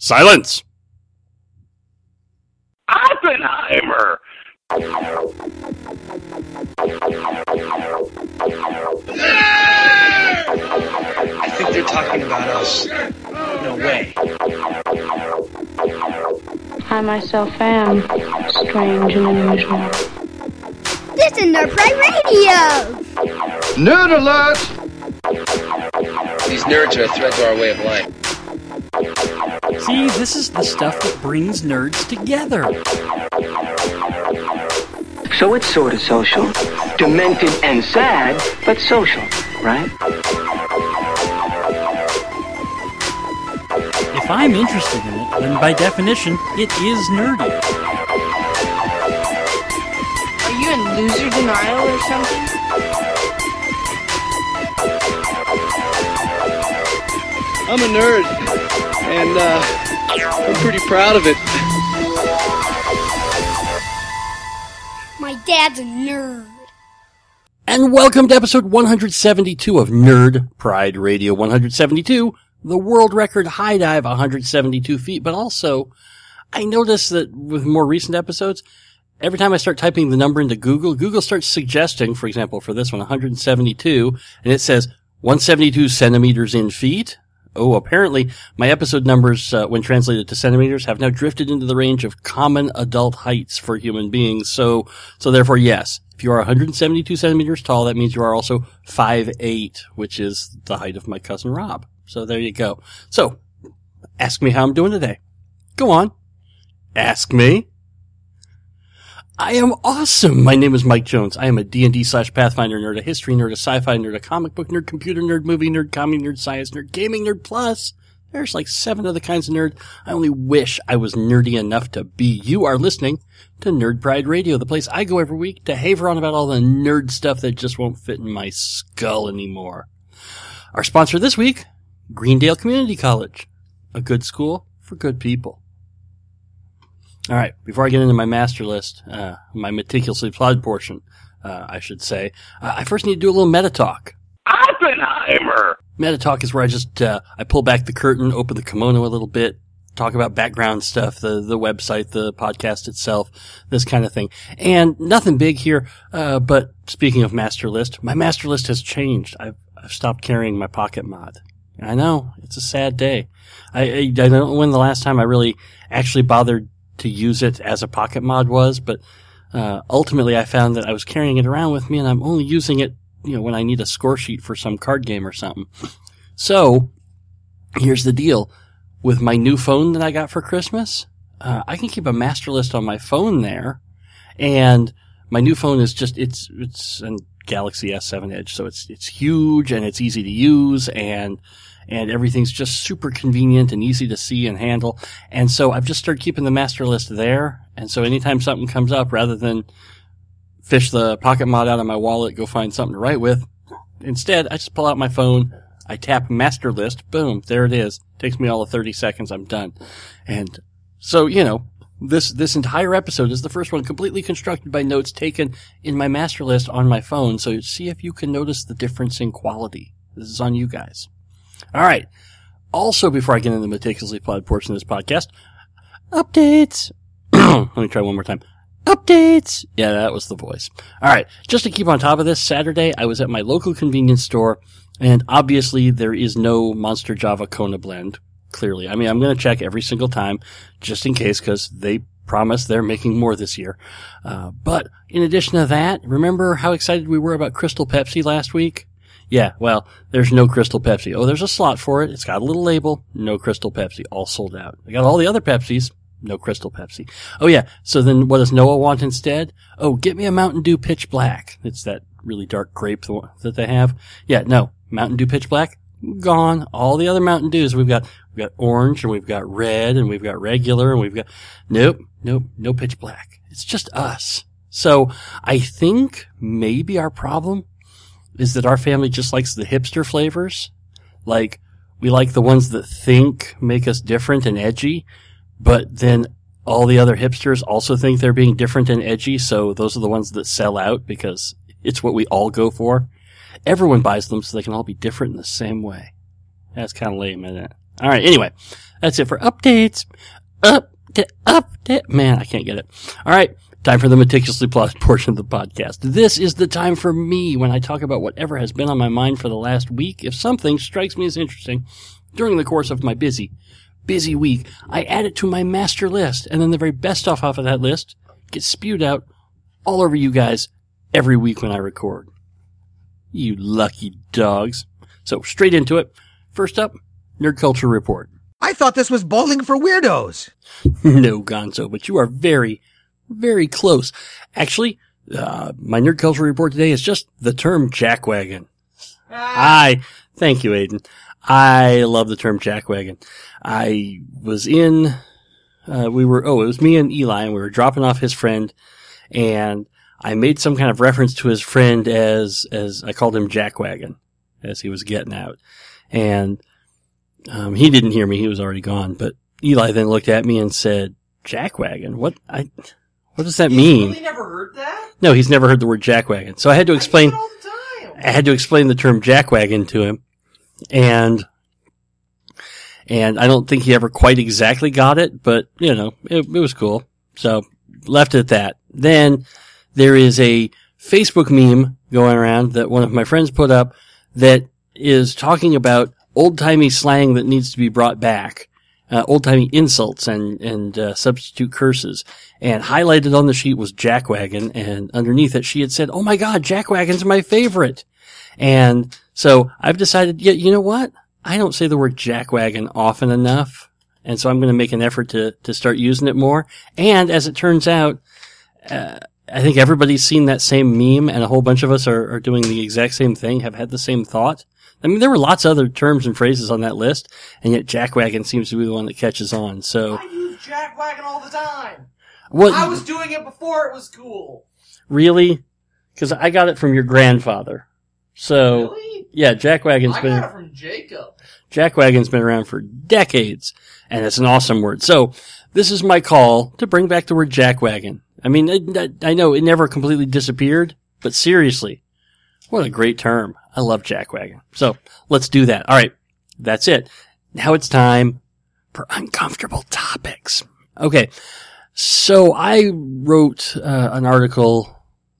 Silence! Oppenheimer! I think they're talking about us. No way. I myself am strange and unusual. This is Nerd Pride Radio! Nerd alert! These nerds are a threat to our way of life. See, this is the stuff that brings nerds together. So it's sort of social. Demented and sad, but social, right? If I'm interested in it, then by definition, it is nerdy. Are you in loser denial or something? I'm a nerd, and I'm pretty proud of it. My dad's a nerd. And welcome to episode 172 of Nerd Pride Radio. 172, the world record high dive, 172 feet. But also, I noticed that with more recent episodes, every time I start typing the number into Google, Google starts suggesting, for example, for this one, 172, and it says 172 centimeters in feet. Oh, apparently my episode numbers, when translated to centimeters, have now drifted into the range of common adult heights for human beings. So therefore, yes, if you are 172 centimeters tall, that means you are also 5'8", which is the height of my cousin Rob. So there you go. So, ask me how I'm doing today. Go on. Ask me. I am awesome. My name is Mike Jones. I am a D&D/Pathfinder nerd, a history nerd, a sci-fi nerd, a comic book nerd, computer nerd, movie nerd, comedy nerd, science nerd, gaming nerd, plus there's like 7 other kinds of nerd. I only wish I was nerdy enough to be. You are listening to Nerd Pride Radio, the place I go every week to haver on about all the nerd stuff that just won't fit in my skull anymore. Our sponsor this week, Greendale Community College, a good school for good people. All right, before I get into my master list, my meticulously plotted portion, I should say, I first need to do a little meta talk. Oppenheimer! Meta talk is where I just, I pull back the curtain, open the kimono a little bit, talk about background stuff, the website, the podcast itself, this kind of thing. And nothing big here, but speaking of master list, my master list has changed. I've stopped carrying my pocket mod. I know, it's a sad day. I don't know when the last time I really actually bothered to use it as a pocket mod was, but ultimately I found that I was carrying it around with me and I'm only using it, when I need a score sheet for some card game or something. So, here's the deal. With my new phone that I got for Christmas, I can keep a master list on my phone there, and my new phone is just, it's a Galaxy S7 Edge, so it's huge and it's easy to use and everything's just super convenient and easy to see and handle. And so I've just started keeping the master list there. And so anytime something comes up, rather than fish the pocket mod out of my wallet, go find something to write with, instead I just pull out my phone, I tap master list, boom, there it is. Takes me all of 30 seconds, I'm done. And so, this entire episode is the first one completely constructed by notes taken in my master list on my phone. So see if you can notice the difference in quality. This is on you guys. All right. Also, before I get into the meticulously plotted portion of this podcast, updates. Let me try one more time. Updates. Yeah, that was the voice. All right. Just to keep on top of this, Saturday I was at my local convenience store, and obviously there is no Monster Java Kona blend. Clearly. I mean, I'm going to check every single time just in case, because they promise they're making more this year. But in addition to that, remember how excited we were about Crystal Pepsi last week? Yeah, well, there's no Crystal Pepsi. Oh, there's a slot for it. It's got a little label. No Crystal Pepsi. All sold out. I got all the other Pepsis. No Crystal Pepsi. Oh, yeah. So then what does Noah want instead? Oh, get me a Mountain Dew Pitch Black. It's that really dark grape that they have. Yeah, no. Mountain Dew Pitch Black? Gone. All the other Mountain Dews. We've got orange, and we've got red, and we've got regular, and we've got... Nope. No Pitch Black. It's just us. So I think maybe our problem is that our family just likes the hipster flavors. Like, we like the ones that make us different and edgy, but then all the other hipsters also think they're being different and edgy, so those are the ones that sell out because it's what we all go for. Everyone buys them so they can all be different in the same way. That's kind of lame, isn't it? All right. Anyway, that's it for updates. Update. Man, I can't get it. All right. Time for the meticulously plotted portion of the podcast. This is the time for me when I talk about whatever has been on my mind for the last week. If something strikes me as interesting during the course of my busy week, I add it to my master list, and then the very best stuff off of that list gets spewed out all over you guys every week when I record. You lucky dogs. So, straight into it. First up, Nerd Culture Report. I thought this was bowling for weirdos. No, Gonzo, but you are very, very close. Actually, my Nerd Culture Report today is just the term jackwagon. Thank you, Aiden. I love the term jackwagon. I was it was me and Eli, and we were dropping off his friend, and I made some kind of reference to his friend as I called him jackwagon, as he was getting out. And, he didn't hear me, he was already gone, but Eli then looked at me and said, jackwagon? What does that mean? He's really never heard that? No, he's never heard the word jackwagon. So I had to explain, I had to explain the term jackwagon to him. And I don't think he ever quite exactly got it, but, you know, it was cool. So, left it at that. Then, there is a Facebook meme going around that one of my friends put up that is talking about old-timey slang that needs to be brought back. Old-timey insults and substitute curses. And highlighted on the sheet was jackwagon, and underneath it she had said, "Oh my god, jackwagon's my favorite." And so I've decided, you know what? I don't say the word jackwagon often enough, and so I'm going to make an effort to start using it more. And as it turns out, I think everybody's seen that same meme, and a whole bunch of us are doing the exact same thing, have had the same thought. I mean, there were lots of other terms and phrases on that list, and yet jackwagon seems to be the one that catches on. So I use jackwagon all the time. What? I was doing it before it was cool. Really? Because I got it from your grandfather. So, really? Yeah, jackwagon's I got it from Jacob. Jackwagon's been around for decades, and it's an awesome word. So, this is my call to bring back the word jackwagon. I mean, I know it never completely disappeared, but seriously, what a great term. I love jackwagon. So, let's do that. All right, that's it. Now it's time for uncomfortable topics. Okay, so I wrote an article.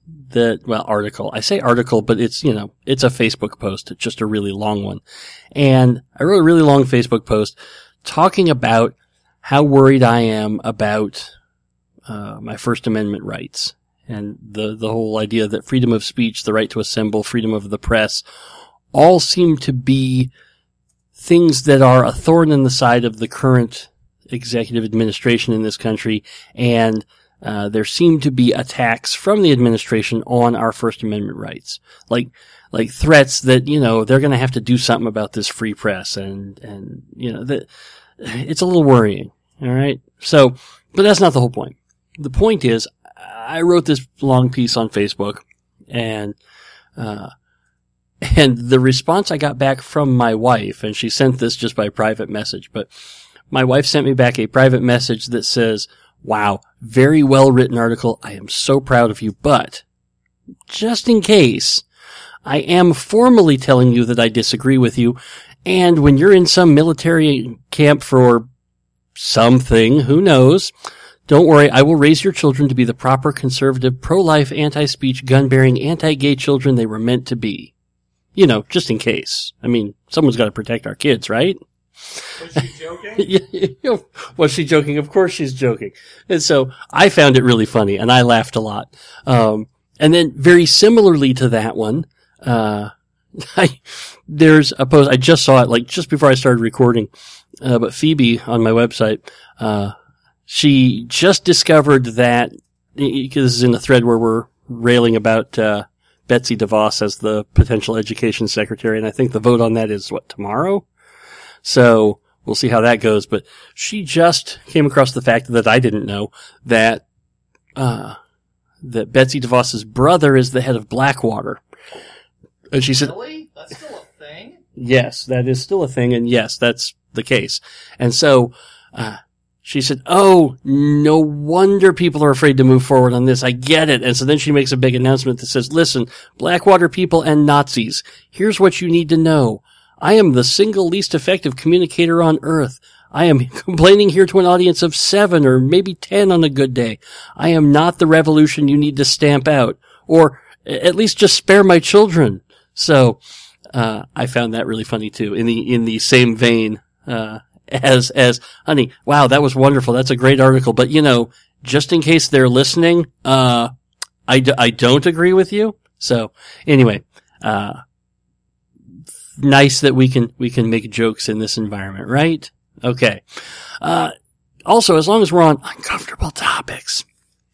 I say article, but it's, you know, it's a Facebook post. It's just a really long one. And I wrote a really long Facebook post talking about how worried I am about, my First Amendment rights and the whole idea that freedom of speech, the right to assemble, freedom of the press, all seem to be things that are a thorn in the side of the current executive administration in this country, and there seem to be attacks from the administration on our First Amendment rights. Like threats that, you know, they're gonna have to do something about this free press, and, you know, that it's a little worrying. Alright? So, but that's not the whole point. The point is, I wrote this long piece on Facebook, and the response I got back from my wife, and she sent this just by private message, but my wife sent me back a private message that says, "Wow, very well written article. I am so proud of you, but just in case, I am formally telling you that I disagree with you, and when you're in some military camp for something, who knows, don't worry, I will raise your children to be the proper conservative, pro-life, anti-speech, gun-bearing, anti-gay children they were meant to be." You know, just in case. I mean, someone's got to protect our kids, right? Was she joking? Was she joking? Of course she's joking. And so I found it really funny, and I laughed a lot. And then very similarly to that one, there's a post, I just saw it like just before I started recording, but Phoebe on my website, she just discovered that, because this is in a thread where we're railing about, Betsy DeVos as the potential education secretary, and I think the vote on that is, tomorrow? So, we'll see how that goes, but she just came across the fact that I didn't know that Betsy DeVos's brother is the head of Blackwater. And she said, "Really? That's still a thing?" Yes, that is still a thing, and yes, that's the case. And so, she said, "Oh, no wonder people are afraid to move forward on this. I get it." And so then she makes a big announcement that says, "Listen, Blackwater people and Nazis, here's what you need to know. I am the single least effective communicator on earth. I am complaining here to an audience of 7 or maybe 10 on a good day. I am not the revolution you need to stamp out, or at least just spare my children. So, I found that really funny too, in the same vein, as, honey, wow, that was wonderful. That's a great article. But just in case they're listening, I don't agree with you. So anyway, nice that we can make jokes in this environment, right? Okay. Also, as long as we're on uncomfortable topics,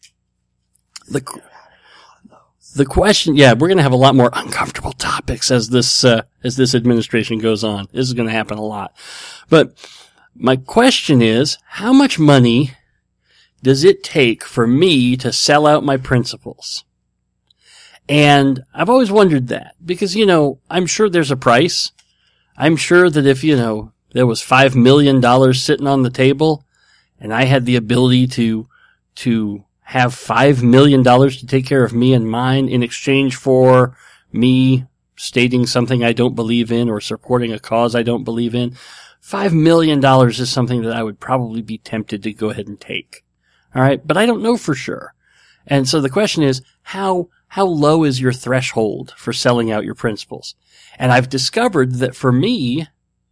the question, we're going to have a lot more uncomfortable topics as this administration goes on. This is going to happen a lot. But my question is, how much money does it take for me to sell out my principles? And I've always wondered that because, I'm sure there's a price. I'm sure that if, there was $5 million sitting on the table and I had the ability to have $5 million to take care of me and mine in exchange for me stating something I don't believe in or supporting a cause I don't believe in, $5 million is something that I would probably be tempted to go ahead and take. All right. But I don't know for sure. And so the question is, how low is your threshold for selling out your principles? And I've discovered that for me,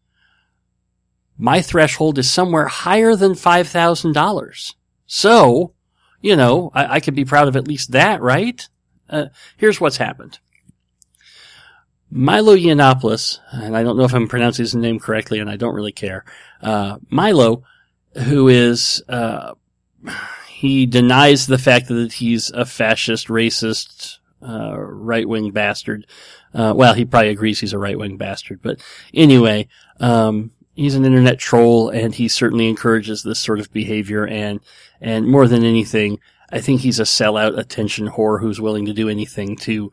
my threshold is somewhere higher than $5,000. So, I could be proud of at least that, right? Here's what's happened. Milo Yiannopoulos, and I don't know if I'm pronouncing his name correctly, and I don't really care. Milo, who is, he denies the fact that he's a fascist, racist, right-wing bastard. He probably agrees he's a right-wing bastard, but anyway, he's an internet troll, and he certainly encourages this sort of behavior, and more than anything, I think he's a sellout attention whore who's willing to do anything to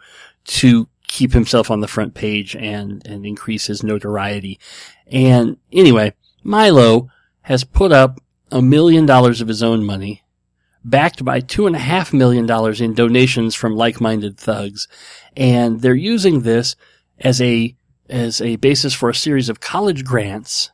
keep himself on the front page and increase his notoriety. And anyway, Milo has put up $1 million of his own money, backed by $2.5 million in donations from like-minded thugs, and they're using this as a basis for a series of college grants,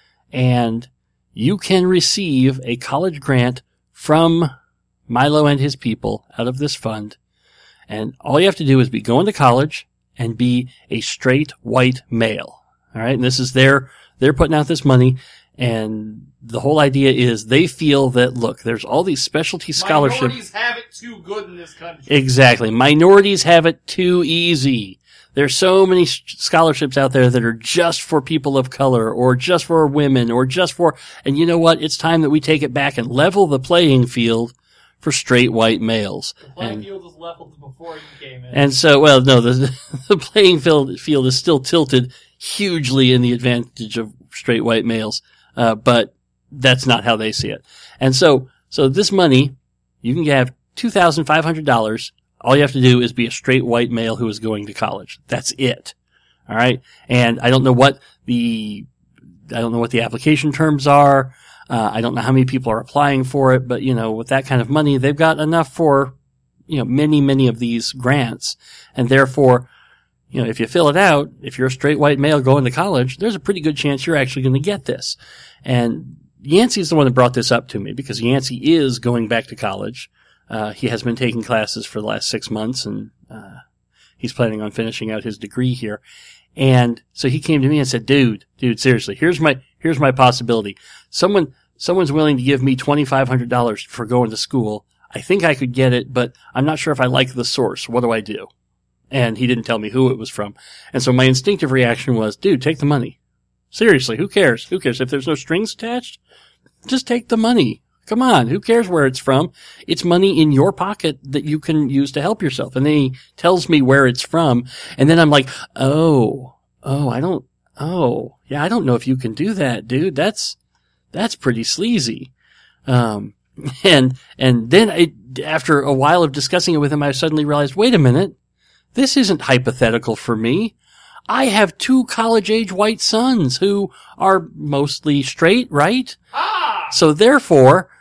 and you can receive a college grant from Milo and his people out of this fund, and all you have to do is be going to college and be a straight white male. All right, and this is they're putting out this money, and the whole idea is they feel that, look, there's all these specialty scholarships. Minorities have it too good in this country. Exactly. Minorities have it too easy. There's so many scholarships out there that are just for people of color or just for women or just for, and you know what? It's time that we take it back and level the playing field for straight white males. The playing field was leveled before you came in. And so, the playing field is still tilted hugely in the advantage of straight white males. But that's not how they see it. And so this money, you can have $2,500. All you have to do is be a straight white male who is going to college. That's it. All right. And I don't know what the application terms are. I don't know how many people are applying for it, but with that kind of money, they've got enough for, many, many of these grants. And therefore, if you fill it out, if you're a straight white male going to college, there's a pretty good chance you're actually going to get this. And Yancey's the one that brought this up to me because Yancey is going back to college. He has been taking classes for the last 6 months, and he's planning on finishing out his degree here. And so he came to me and said, dude, seriously, here's my possibility. Someone's willing to give me $2,500 for going to school. I think I could get it, but I'm not sure if I like the source. What do I do? And he didn't tell me who it was from. And so my instinctive reaction was, dude, take the money. Seriously, who cares? Who cares? If there's no strings attached, just take the money. Come on, who cares where it's from? It's money in your pocket that you can use to help yourself. And then he tells me where it's from. And then I'm like, I don't know if you can do that, dude. That's pretty sleazy. And then after a while of discussing it with him, I suddenly realized, wait a minute. This isn't hypothetical for me. I have 2 college-age white sons who are mostly straight, right? So therefore,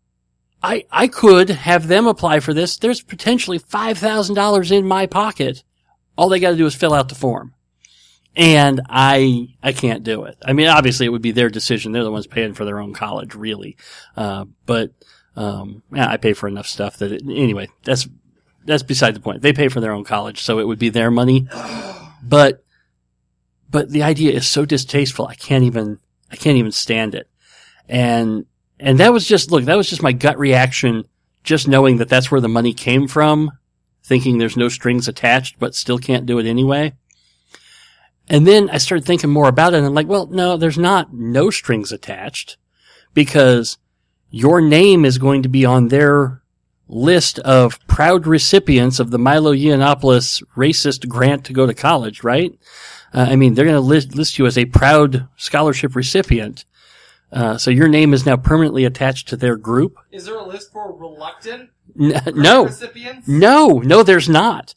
I could have them apply for this. There's potentially $5,000 in my pocket. All they got to do is fill out the form. And I can't do it. I mean, obviously it would be their decision. They're the ones paying for their own college, really. But I pay for enough stuff that anyway, that's beside the point. They pay for their own college, so it would be their money. But the idea is so distasteful. I can't even stand it. And that was just my gut reaction, just knowing that that's where the money came from, thinking there's no strings attached, but still can't do it anyway. And then I started thinking more about it, and I'm like, well, no, there's not no strings attached, because your name is going to be on their list of proud recipients of the Milo Yiannopoulos racist grant to go to college, right? I mean, they're going to list you as a proud scholarship recipient. So your name is now permanently attached to their group. Is there a list for reluctant no recipients? No, there's not.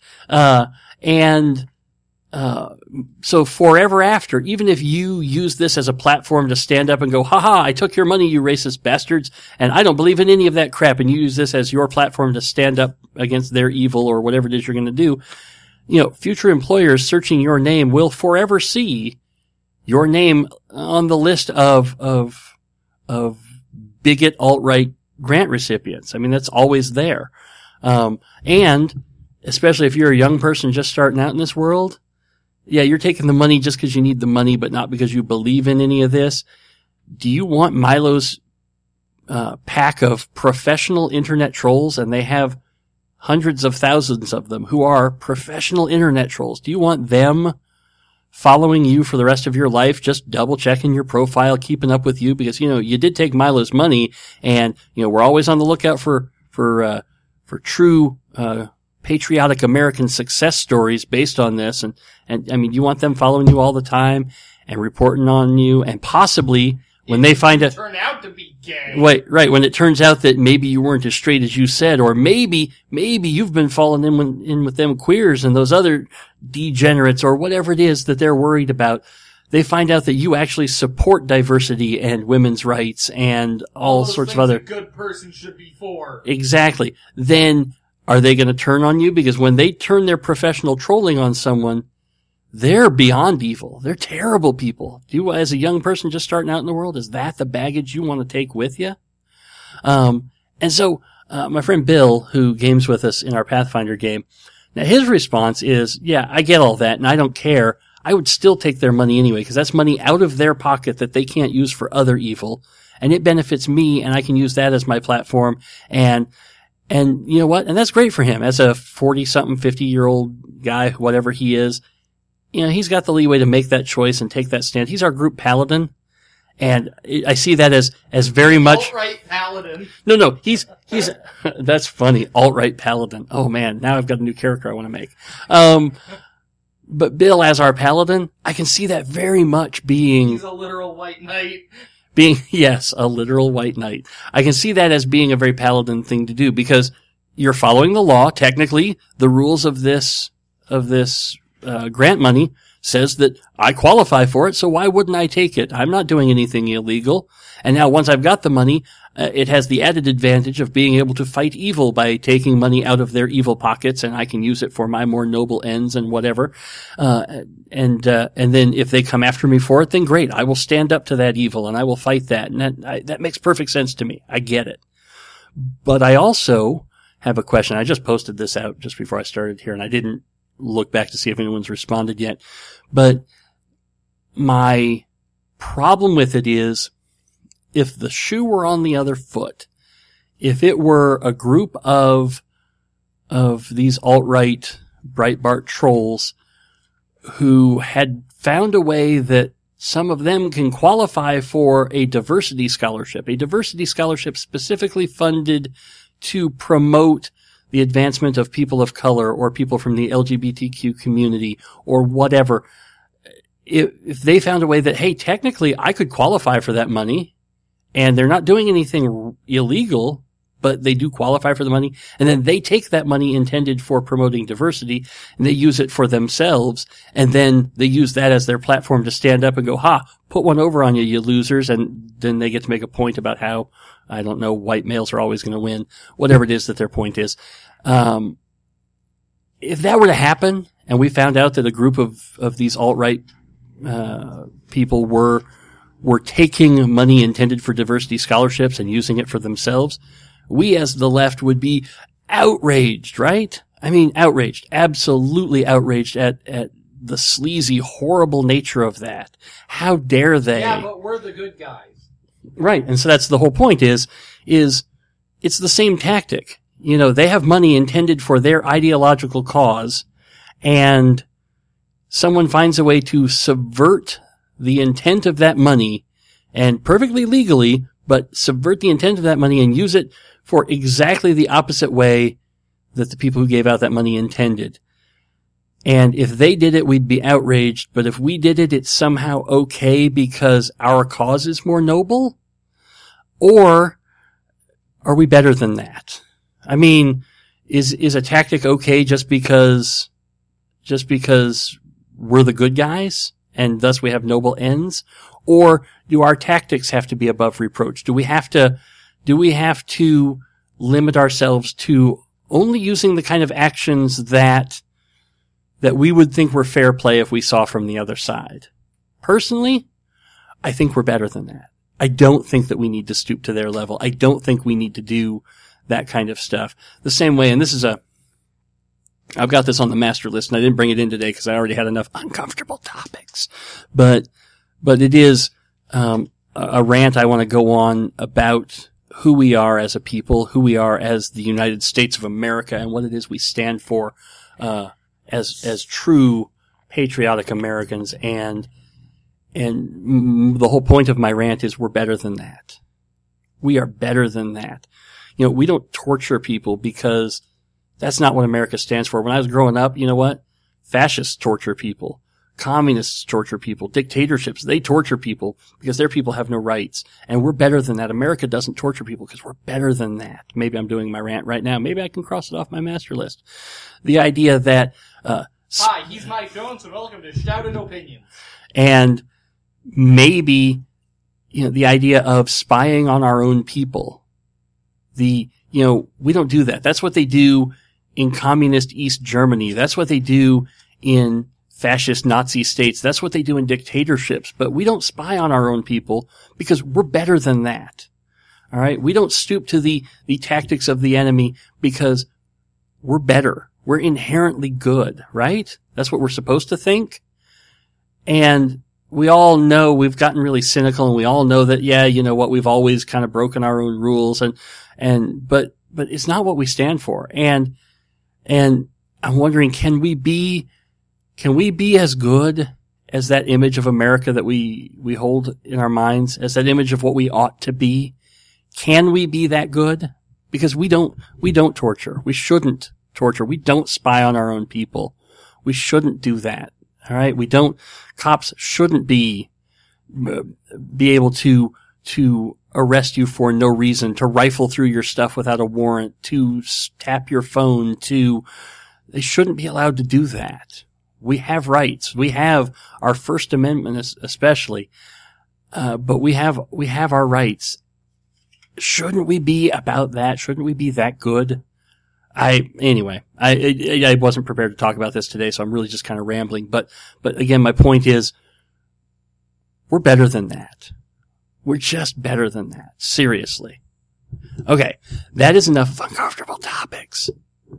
So forever after, even if you use this as a platform to stand up and go, haha, I took your money, you racist bastards, and I don't believe in any of that crap, and you use this as your platform to stand up against their evil or whatever it is you're going to do, future employers searching your name will forever see your name on the list of bigot alt-right grant recipients. I mean, that's always there. And especially if you're a young person just starting out in this world, yeah, you're taking the money just because you need the money, but not because you believe in any of this. Do you want Milo's pack of professional internet trolls, and they have hundreds of thousands of them who are professional internet trolls? Do you want them following you for the rest of your life, just double checking your profile, keeping up with you? Because, you did take Milo's money, and, we're always on the lookout for true, patriotic American success stories based on this. And I mean, you want them following you all the time and reporting on you, and possibly when they find out, turn out to be gay. Right. When it turns out that maybe you weren't as straight as you said, or maybe you've been falling in with them queers and those other degenerates, or whatever it is that they're worried about. They find out that you actually support diversity and women's rights and all sorts of other. A good person should be for. Exactly. Then are they going to turn on you? Because when they turn their professional trolling on someone, they're beyond evil. They're terrible people. You, as a young person just starting out in the world, is that the baggage you want to take with you? And so, my friend Bill, who games with us in our Pathfinder game, now his response is, yeah, I get all that, and I don't care. I would still take their money anyway, because that's money out of their pocket that they can't use for other evil, and it benefits me, and I can use that as my platform, and you know what? And that's great for him. As a 40-something, 50-year-old guy, whatever he is, he's got the leeway to make that choice and take that stand. He's our group paladin. And I see that as very much. Alt-right paladin. No, he's, that's funny. Alt-right paladin. Oh man, now I've got a new character I want to make. But Bill as our paladin, I can see that very much being. He's a literal white knight. Yes, a literal white knight. I can see that as being a very paladin thing to do, because you're following the law. Technically, the rules of this grant money says that I qualify for it, so why wouldn't I take it? I'm not doing anything illegal. And now once I've got the money, it has the added advantage of being able to fight evil by taking money out of their evil pockets, and I can use it for my more noble ends and whatever. And then if they come after me for it, then great. I will stand up to that evil and I will fight that. And that makes perfect sense to me. I get it. But I also have a question. I just posted this out just before I started here, and I didn't look back to see if anyone's responded yet. But my problem with it is, if the shoe were on the other foot, if it were a group of these alt-right Breitbart trolls who had found a way that some of them can qualify for a diversity scholarship specifically funded to promote the advancement of people of color or people from the LGBTQ community or whatever, if they found a way that, hey, technically I could qualify for that money, and they're not doing anything illegal, but they do qualify for the money, and then they take that money intended for promoting diversity, and they use it for themselves, and then they use that as their platform to stand up and go, put one over on you, you losers, and then they get to make a point about how, I don't know, white males are always going to win, whatever it is that their point is. If that were to happen, and we found out that a group of these alt-right people were taking money intended for diversity scholarships and using it for themselves, we as the left would be outraged, right? I mean, outraged, absolutely outraged at the sleazy, horrible nature of that. How dare they? Yeah, but we're the good guys. Right. And so that's the whole point is it's the same tactic. You know, they have money intended for their ideological cause, and someone finds a way to subvert the intent of that money, and perfectly legally, but subvert the intent of that money and use it for exactly the opposite way that the people who gave out that money intended. And if they did it, we'd be outraged, but if we did it, it's somehow okay because our cause is more noble? Or are we better than that? I mean, is a tactic okay just because we're the good guys and thus we have noble ends? Or do our tactics have to be above reproach? Do we have to limit ourselves to only using the kind of actions that we would think were fair play if we saw from the other side? Personally, I think we're better than that. I don't think that we need to stoop to their level. I don't think we need to do that kind of stuff. The same way, and I've got this on the master list, and I didn't bring it in today because I already had enough uncomfortable topics. But it is a rant I want to go on about who we are as a people, who we are as the United States of America, and what it is we stand for as true patriotic Americans. And the whole point of my rant is we're better than that. We are better than that. You know, we don't torture people because that's not what America stands for. When I was growing up, you know what? Fascists torture people. Communists torture people. Dictatorships, they torture people because their people have no rights. And we're better than that. America doesn't torture people because we're better than that. Maybe I'm doing my rant right now. Maybe I can cross it off my master list. The idea that, Hi, he's Mike Jones, and welcome to Shouted Opinions. And maybe, you know, the idea of spying on our own people. We don't do that. That's what they do in communist East Germany. That's what they do in fascist Nazi states. That's what they do in dictatorships. But we don't spy on our own people because we're better than that. All right? We don't stoop to the tactics of the enemy because we're better. We're inherently good, right? That's what we're supposed to think. And we all know we've gotten really cynical, and we all know that, yeah, you know what, we've always kind of broken our own rules, but it's not what we stand for. And I'm wondering, can we be as good as that image of America that we hold in our minds, as that image of what we ought to be? Can we be that good? Because we don't torture. We shouldn't torture. We don't spy on our own people. We shouldn't do that. All right. Cops shouldn't be able to arrest you for no reason, to rifle through your stuff without a warrant, to tap your phone, they shouldn't be allowed to do that. We have rights. We have our First Amendment especially. But we have our rights. Shouldn't we be about that? Shouldn't we be that good? I wasn't prepared to talk about this today, so I'm really just kind of rambling. But again, my point is, we're better than that. We're just better than that. Seriously. Okay. That is enough of uncomfortable topics.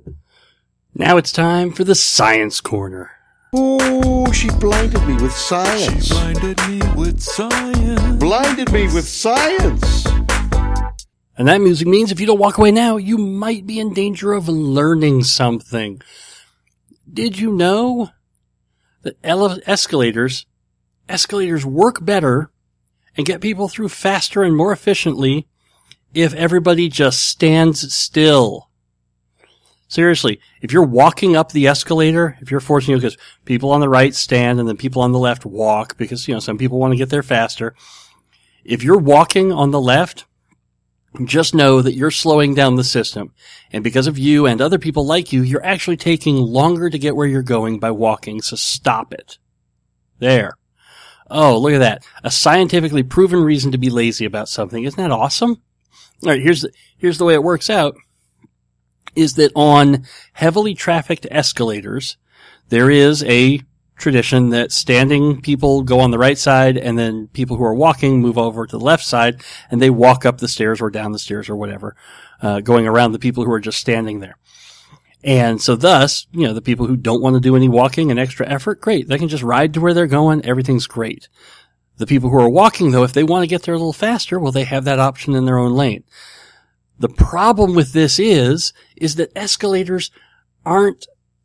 Now it's time for the Science Corner. Oh, she blinded me with science. She blinded me with science. Blinded me with science. And that music means if you don't walk away now, you might be in danger of learning something. Did you know that escalators work better and get people through faster and more efficiently if everybody just stands still? Seriously, if you're walking up the escalator, if you're forcing, because people on the right stand and then people on the left walk because, some people want to get there faster. If you're walking on the left, just know that you're slowing down the system. And because of you and other people like you, you're actually taking longer to get where you're going by walking, so stop it. There. Oh, look at that. A scientifically proven reason to be lazy about something. Isn't that awesome? All right, here's the way it works out. Is that on heavily trafficked escalators, there is a tradition that standing people go on the right side, and then people who are walking move over to the left side, and they walk up the stairs or down the stairs or whatever, going around the people who are just standing there. And so thus, the people who don't want to do any walking and extra effort, great. They can just ride to where they're going. Everything's great. The people who are walking, though, if they want to get there a little faster, well, they have that option in their own lane. The problem with this is that escalators aren't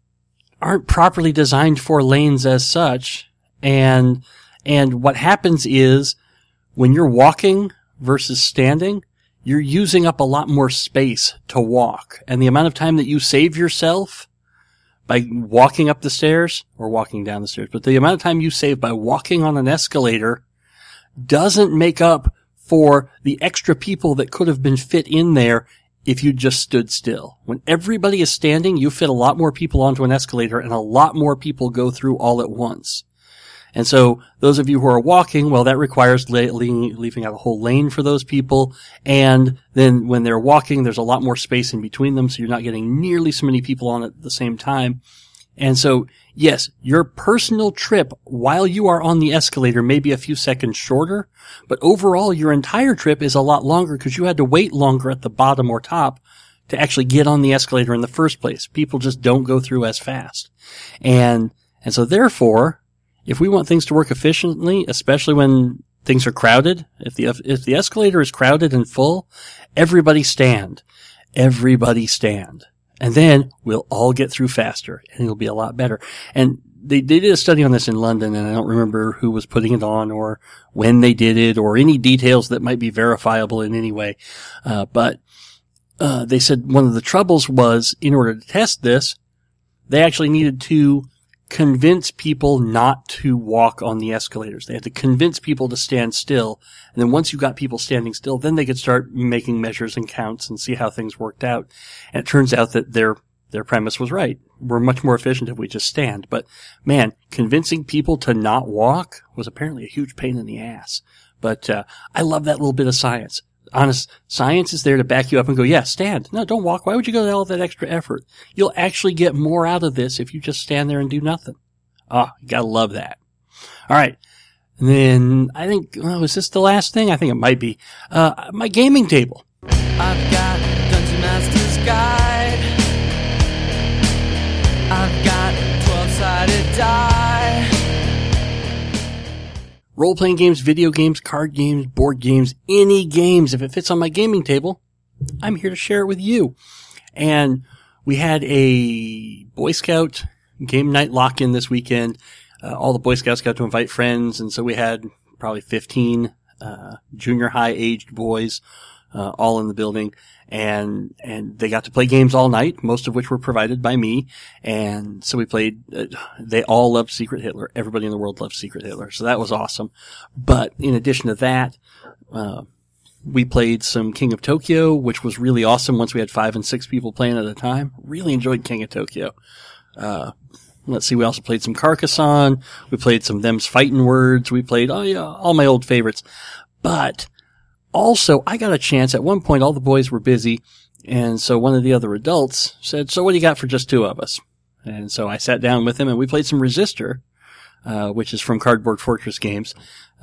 properly designed for lanes as such. And what happens is when you're walking versus standing, you're using up a lot more space to walk. And the amount of time that you save yourself by walking up the stairs or walking down the stairs, but the amount of time you save by walking on an escalator doesn't make up for the extra people that could have been fit in there if you just stood still. When everybody is standing, you fit a lot more people onto an escalator, and a lot more people go through all at once. And so those of you who are walking, well, that requires leaving out a whole lane for those people. And then when they're walking, there's a lot more space in between them, so you're not getting nearly so many people on at the same time. And so, yes, your personal trip while you are on the escalator may be a few seconds shorter, but overall your entire trip is a lot longer because you had to wait longer at the bottom or top to actually get on the escalator in the first place. People just don't go through as fast. And so therefore, if we want things to work efficiently, especially when things are crowded, if the escalator is crowded and full, everybody stand. Everybody stand. And then we'll all get through faster, and it'll be a lot better. And they did a study on this in London, and I don't remember who was putting it on or when they did it or any details that might be verifiable in any way. But they said one of the troubles was, in order to test this, they actually needed to convince people not to walk on the escalators. They had to convince people to stand still. And then once you got people standing still, then they could start making measures and counts and see how things worked out. And it turns out that their premise was right. We're much more efficient if we just stand. But man, convincing people to not walk was apparently a huge pain in the ass. But I love that little bit of science. Honest, science is there to back you up and go, yeah, stand. No, don't walk. Why would you go to all that extra effort? You'll actually get more out of this if you just stand there and do nothing. Oh, you gotta love that. All right. And then I think, is this the last thing? I think it might be. My gaming table. I've got Dungeon Master's Guide. I've got 12-sided die. Role-playing games, video games, card games, board games, any games. If it fits on my gaming table, I'm here to share it with you. And we had a Boy Scout game night lock-in this weekend. All the Boy Scouts got to invite friends, and so we had probably 15 junior high aged boys all in the building. And they got to play games all night, most of which were provided by me. And so we played, they all loved Secret Hitler. Everybody in the world loved Secret Hitler. So that was awesome. But in addition to that, we played some King of Tokyo, which was really awesome once we had 5 and 6 people playing at a time. Really enjoyed King of Tokyo. Let's see, we also played some Carcassonne. We played some Them's Fightin' Words. We played, all my old favorites. But also, I got a chance. At one point, all the boys were busy, and so one of the other adults said, so what do you got for just 2 of us? And so I sat down with him, and we played some Resistor, which is from Cardboard Fortress Games,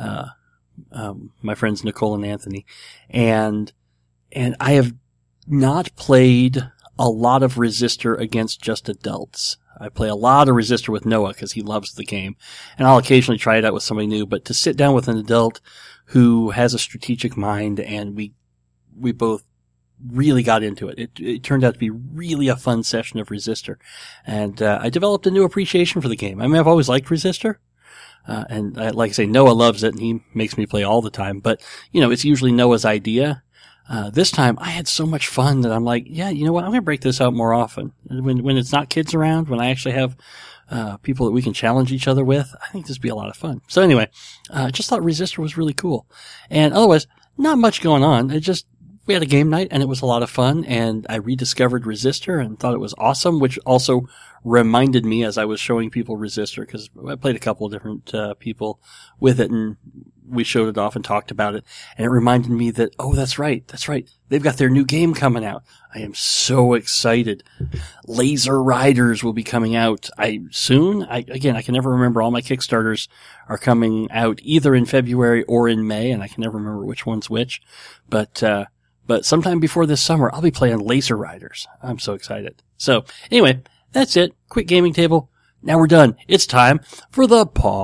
my friends Nicole and Anthony. And I have not played a lot of Resistor against just adults. I play a lot of Resistor with Noah because he loves the game, and I'll occasionally try it out with somebody new, but to sit down with an adult who has a strategic mind, and we both really got into it. It turned out to be really a fun session of Resistor. And I developed a new appreciation for the game. I mean, I've always liked Resistor. And like I say, Noah loves it, and he makes me play all the time. But, it's usually Noah's idea. This time, I had so much fun that I'm like, yeah, you know what? I'm going to break this out more often. When it's not kids around, when I actually have people that we can challenge each other with, I think this would be a lot of fun. So anyway, I just thought Resistor was really cool. And otherwise, not much going on. We had a game night, and it was a lot of fun, and I rediscovered Resistor and thought it was awesome, which also reminded me as I was showing people Resistor, because I played a couple of different people with it, and we showed it off and talked about it. And it reminded me that, oh, that's right. They've got their new game coming out. I am so excited. Laser Riders will be coming out soon. I can never remember. All my Kickstarters are coming out either in February or in May, and I can never remember which one's which. But sometime before this summer, I'll be playing Laser Riders. I'm so excited. So anyway, that's it. Quick gaming table. Now we're done. It's time for the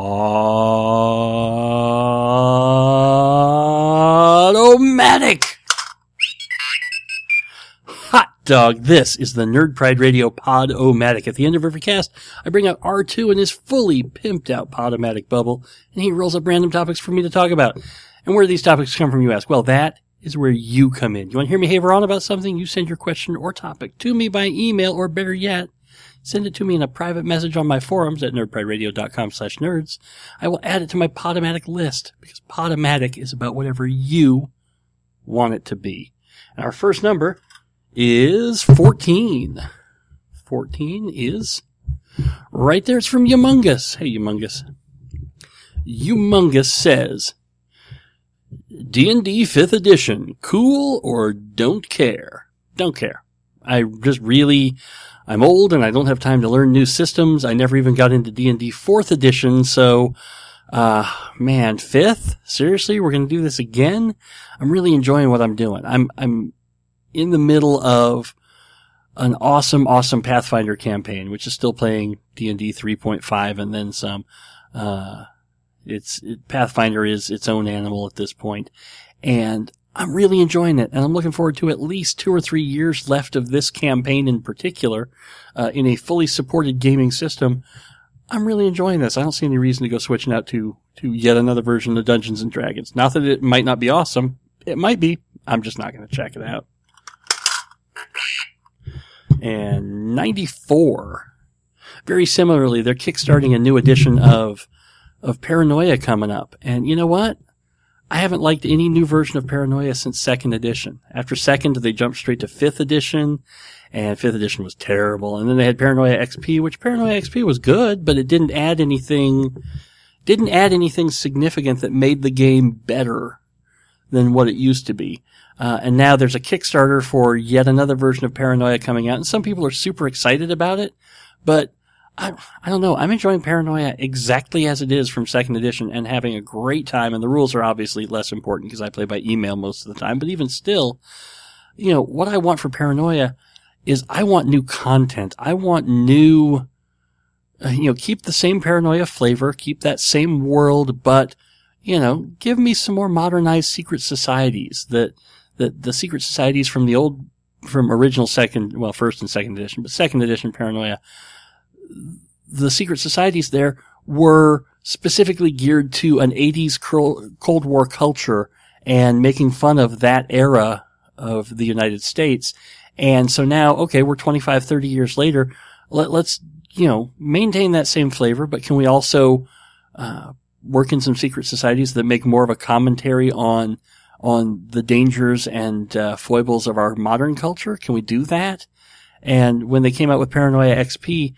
Pod-O-Matic. Hot dog. This is the Nerd Pride Radio Pod-O-Matic. At the end of every cast, I bring out R2 in his fully pimped out Pod-O-Matic bubble, and he rolls up random topics for me to talk about. And where do these topics come from, you ask? Well, that is where you come in. You want to hear me haver on about something? You send your question or topic to me by email, or better yet, send it to me in a private message on my forums at nerdprideradio.com/nerds. I will add it to my Podomatic list, because Podomatic is about whatever you want it to be. And our first number is 14. 14 is right there. It's from Humongous. Hey, Humongous. Humongous says, D&D 5th edition, cool or don't care? Don't care. I'm old and I don't have time to learn new systems. I never even got into D&D 4th edition, so, 5th? Seriously? We're gonna do this again? I'm really enjoying what I'm doing. I'm in the middle of an awesome Pathfinder campaign, which is still playing D&D 3.5 and then some. Pathfinder is its own animal at this point. And I'm really enjoying it, and I'm looking forward to at least 2 or 3 years left of this campaign in particular, in a fully supported gaming system. I'm really enjoying this. I don't see any reason to go switching out to yet another version of Dungeons & Dragons. Not that it might not be awesome. It might be. I'm just not going to check it out. And 94. Very similarly, they're kickstarting a new edition of Paranoia coming up. And you know what? I haven't liked any new version of Paranoia since 2nd edition. After 2nd, they jumped straight to 5th edition, and 5th edition was terrible. And then they had Paranoia XP, which Paranoia XP was good, but it didn't add anything significant that made the game better than what it used to be. And now there's a Kickstarter for yet another version of Paranoia coming out, and some people are super excited about it, but I don't know. I'm enjoying Paranoia exactly as it is from 2nd edition and having a great time. And the rules are obviously less important because I play by email most of the time. But even still, what I want for Paranoia is I want new content. I want new, keep the same Paranoia flavor, keep that same world, but, give me some more modernized secret societies. The secret societies from original 1st and 2nd edition, but 2nd edition Paranoia, the secret societies there were specifically geared to an 80s Cold War culture and making fun of that era of the United States. And so now, okay, we're 25, 30 years later. Let's, maintain that same flavor, but can we also, work in some secret societies that make more of a commentary on the dangers and, foibles of our modern culture? Can we do that? And when they came out with Paranoia XP,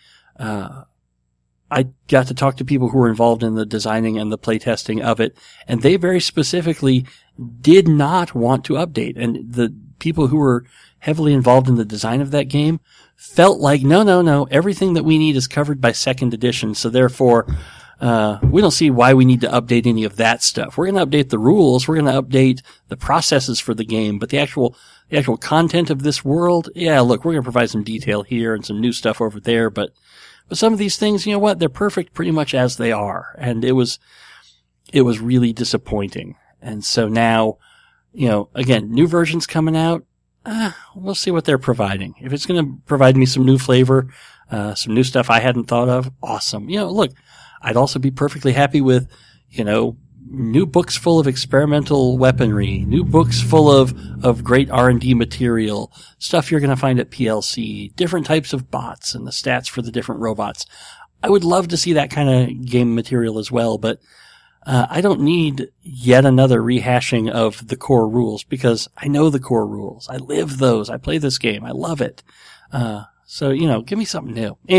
I got to talk to people who were involved in the designing and the playtesting of it, and they very specifically did not want to update. And the people who were heavily involved in the design of that game felt like, no, everything that we need is covered by 2nd edition, so therefore, we don't see why we need to update any of that stuff. We're going to update the rules, we're going to update the processes for the game, but the actual content of this world, yeah, look, we're going to provide some detail here and some new stuff over there, but some of these things, you know what, they're perfect pretty much as they are. And it was really disappointing. And so now, again, new versions coming out, we'll see what they're providing. If it's going to provide me some new flavor, some new stuff I hadn't thought of, awesome. Look, I'd also be perfectly happy with, new books full of experimental weaponry, new books full of great R&D material, stuff you're going to find at PLC, different types of bots and the stats for the different robots. I would love to see that kind of game material as well, but I don't need yet another rehashing of the core rules because I know the core rules. I live those. I play this game. I love it. So, give me something new. Anyway,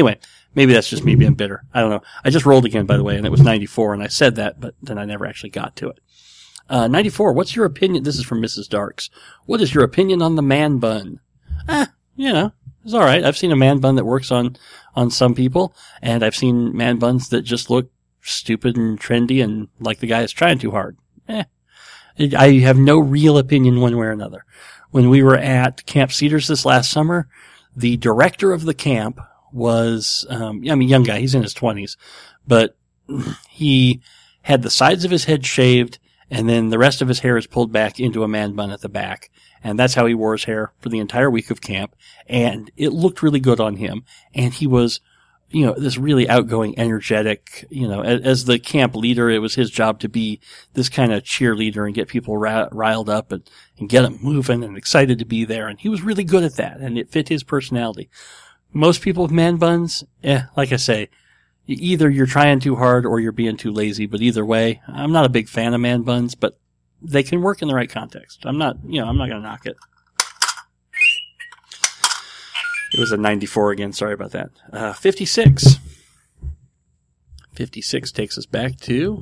Maybe that's just me being bitter. I don't know. I just rolled again, by the way, and it was 94, and I said that, but then I never actually got to it. 94, what's your opinion? This is from Mrs. Darks. What is your opinion on the man bun? It's all right. I've seen a man bun that works on some people, and I've seen man buns that just look stupid and trendy and like the guy is trying too hard. I have no real opinion one way or another. When we were at Camp Cedars this last summer, the director of the camp was, young guy. He's in his 20s, but he had the sides of his head shaved, and then the rest of his hair is pulled back into a man bun at the back. And that's how he wore his hair for the entire week of camp. And it looked really good on him. And he was, this really outgoing, energetic, as the camp leader, it was his job to be this kind of cheerleader and get people riled up and get them moving and excited to be there. And he was really good at that. And it fit his personality. Most people with man buns, like I say, either you're trying too hard or you're being too lazy. But either way, I'm not a big fan of man buns, but they can work in the right context. I'm not going to knock it. It was a 94 again. Sorry about that. 56. 56 takes us back to...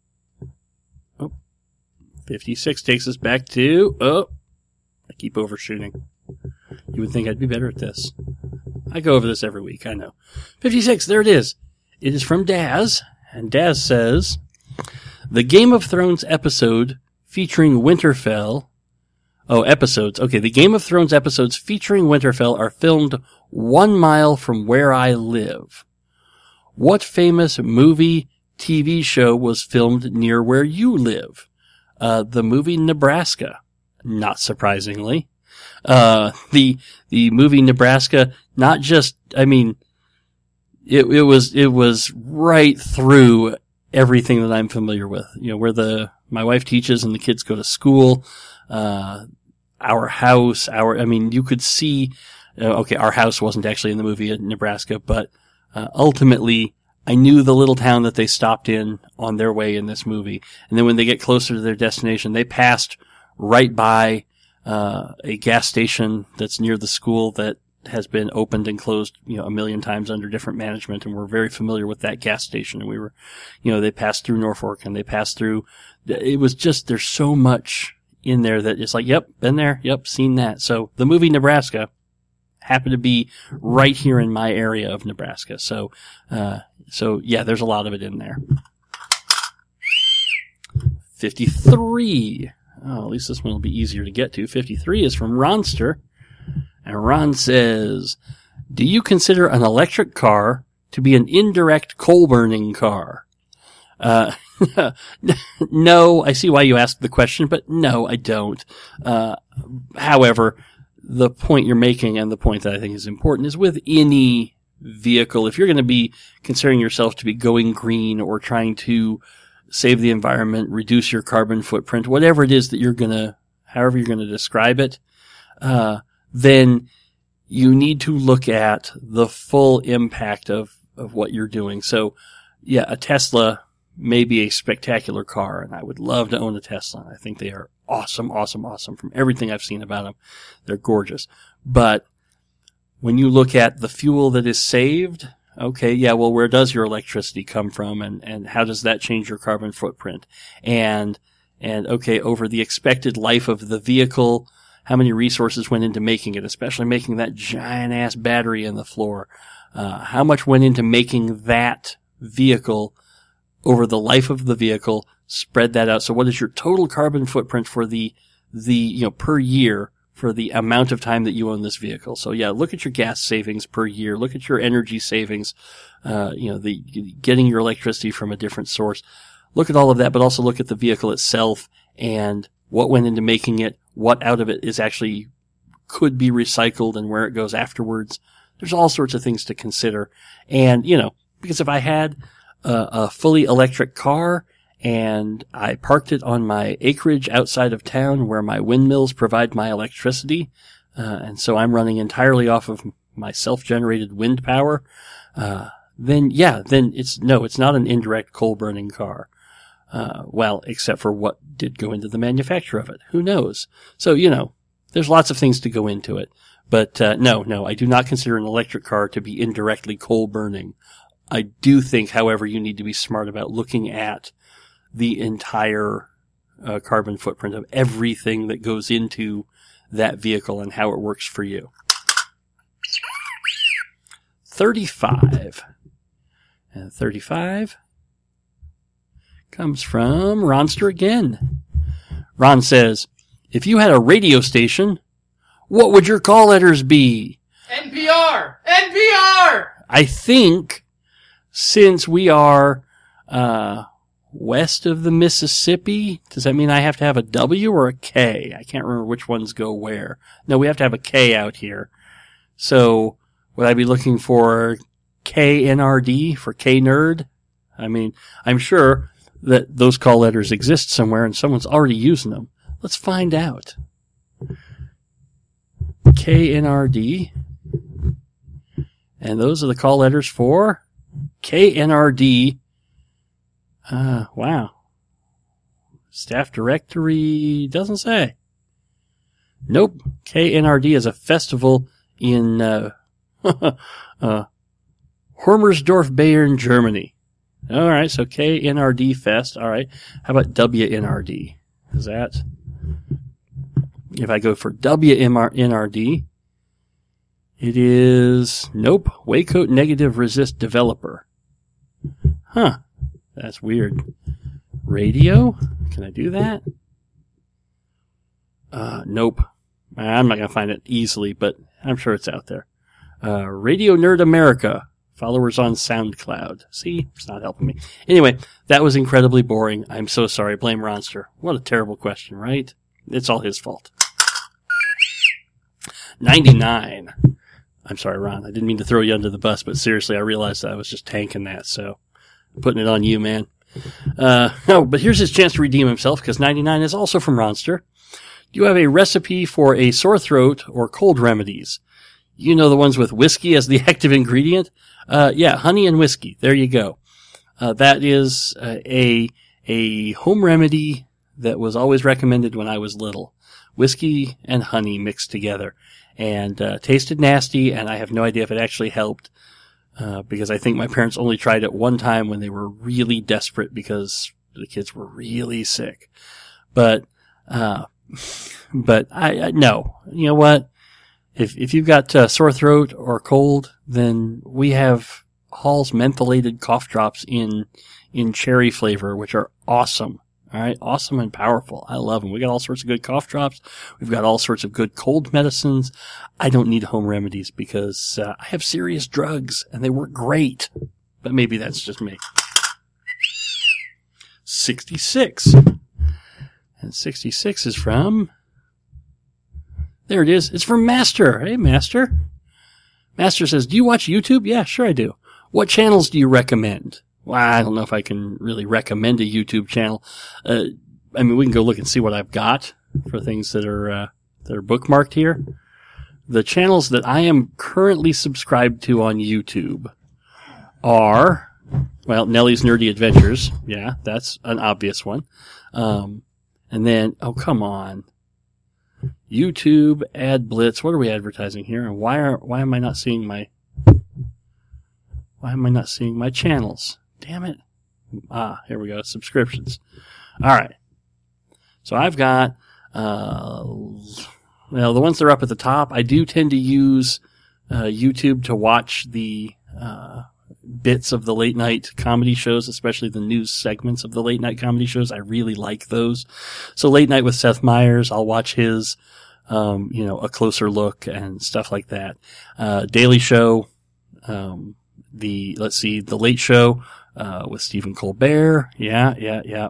56 takes us back to... I keep overshooting. You would think I'd be better at this. I go over this every week, I know. 56, there it is. It is from Daz, and Daz says, the Game of Thrones episode featuring Winterfell... episodes. Okay, the Game of Thrones episodes featuring Winterfell are filmed 1 mile from where I live. What famous movie, TV show was filmed near where you live? The movie Nebraska. Not surprisingly. The movie Nebraska, not just, it was right through everything that I'm familiar with. Where my wife teaches and the kids go to school. Our house, you could see, our house wasn't actually in the movie in Nebraska, but, ultimately, I knew the little town that they stopped in on their way in this movie. And then when they get closer to their destination, they passed right by, a gas station that's near the school that has been opened and closed, a million times under different management. And we're very familiar with that gas station. And we were, they passed through Norfolk and they passed through, it was just, there's so much in there that it's like, yep, been there, yep, seen that. So the movie Nebraska happened to be right here in my area of Nebraska. So yeah, there's a lot of it in there. 53. At least this one will be easier to get to. 53 is from Ronster. And Ron says, do you consider an electric car to be an indirect coal-burning car? No, I see why you asked the question, but no, I don't. However, the point you're making and the point that I think is important is with any vehicle, if you're going to be considering yourself to be going green or trying to save the environment, reduce your carbon footprint, whatever it is that however you're going to describe it, then you need to look at the full impact of what you're doing. So, yeah, a Tesla may be a spectacular car, and I would love to own a Tesla. I think they are awesome, awesome, awesome. From everything I've seen about them, they're gorgeous. But when you look at the fuel that is saved, okay, yeah, well, where does your electricity come from, and how does that change your carbon footprint? And okay, over the expected life of the vehicle, how many resources went into making it, especially making that giant-ass battery in the floor? How much went into making that vehicle over the life of the vehicle, spread that out. So what is your total carbon footprint for the per year for the amount of time that you own this vehicle? So yeah, look at your gas savings per year. Look at your energy savings, getting your electricity from a different source. Look at all of that, but also look at the vehicle itself and what went into making it, what out of it is actually could be recycled and where it goes afterwards. There's all sorts of things to consider. And, because if I had a fully electric car and I parked it on my acreage outside of town where my windmills provide my electricity, and so I'm running entirely off of my self-generated wind power, then it's not an indirect coal-burning car. Well, except for what did go into the manufacture of it. Who knows? So, there's lots of things to go into it. But no, I do not consider an electric car to be indirectly coal burning. I do think, however, you need to be smart about looking at the entire carbon footprint of everything that goes into that vehicle and how it works for you. 35. And 35 comes from Ronster again. Ron says, if you had a radio station, what would your call letters be? NPR! NPR! I think since we are west of the Mississippi, does that mean I have to have a W or a K? I can't remember which ones go where. No, we have to have a K out here. So would I be looking for KNRD for K-Nerd? I mean, I'm sure that those call letters exist somewhere and someone's already using them. Let's find out. KNRD. And those are the call letters for KNRD. Wow. Staff directory doesn't say. Nope. KNRD is a festival in Hormersdorf, Bayern, Germany. All right, so KNRD Fest. All right. How about WNRD? Is that? If I go for WNRD, it is, nope, Waycoat Negative Resist Developer. Huh. That's weird. Radio? Can I do that? Nope. I'm not going to find it easily, but I'm sure it's out there. Radio Nerd America. Followers on SoundCloud. See? It's not helping me. Anyway, that was incredibly boring. I'm so sorry. Blame Ronster. What a terrible question, right? It's all his fault. 99. I'm sorry, Ron. I didn't mean to throw you under the bus, but seriously, I realized that I was just tanking that, so I'm putting it on you, man. But here's his chance to redeem himself, because 99 is also from Ronster. Do you have a recipe for a sore throat or cold remedies? You know, the ones with whiskey as the active ingredient? Yeah, honey and whiskey. There you go. That is a home remedy that was always recommended when I was little. Whiskey and honey mixed together. And tasted nasty, and I have no idea if it actually helped, because I think my parents only tried it one time when they were really desperate because the kids were really sick. But I no. You know what? If you've got sore throat or cold, then we have Hall's mentholated cough drops in cherry flavor, which are awesome. All right, awesome and powerful. I love them. We got all sorts of good cough drops. We've got all sorts of good cold medicines. I don't need home remedies because I have serious drugs and they work great. But maybe that's just me. 66. And 66 is from... There it is. It's from Master. Hey, Master. Master says, do you watch YouTube? Yeah, sure I do. What channels do you recommend? Well, I don't know if I can really recommend a YouTube channel. I mean, we can go look and see what I've got for things that are bookmarked here. The channels that I am currently subscribed to on YouTube are, well, Nellie's Nerdy Adventures. Yeah, that's an obvious one. And then, oh, come on. YouTube, Ad Blitz. What are we advertising here? And why am I not seeing my channels? Damn it. Here we go. Subscriptions. All right. So I've got, well, the ones that are up at the top, I do tend to use YouTube to watch the bits of the late night comedy shows, especially the news segments of the late night comedy shows. I really like those. So Late Night with Seth Meyers, I'll watch his, A Closer Look and stuff like that. Daily Show, The Late Show, with Stephen Colbert. Yeah.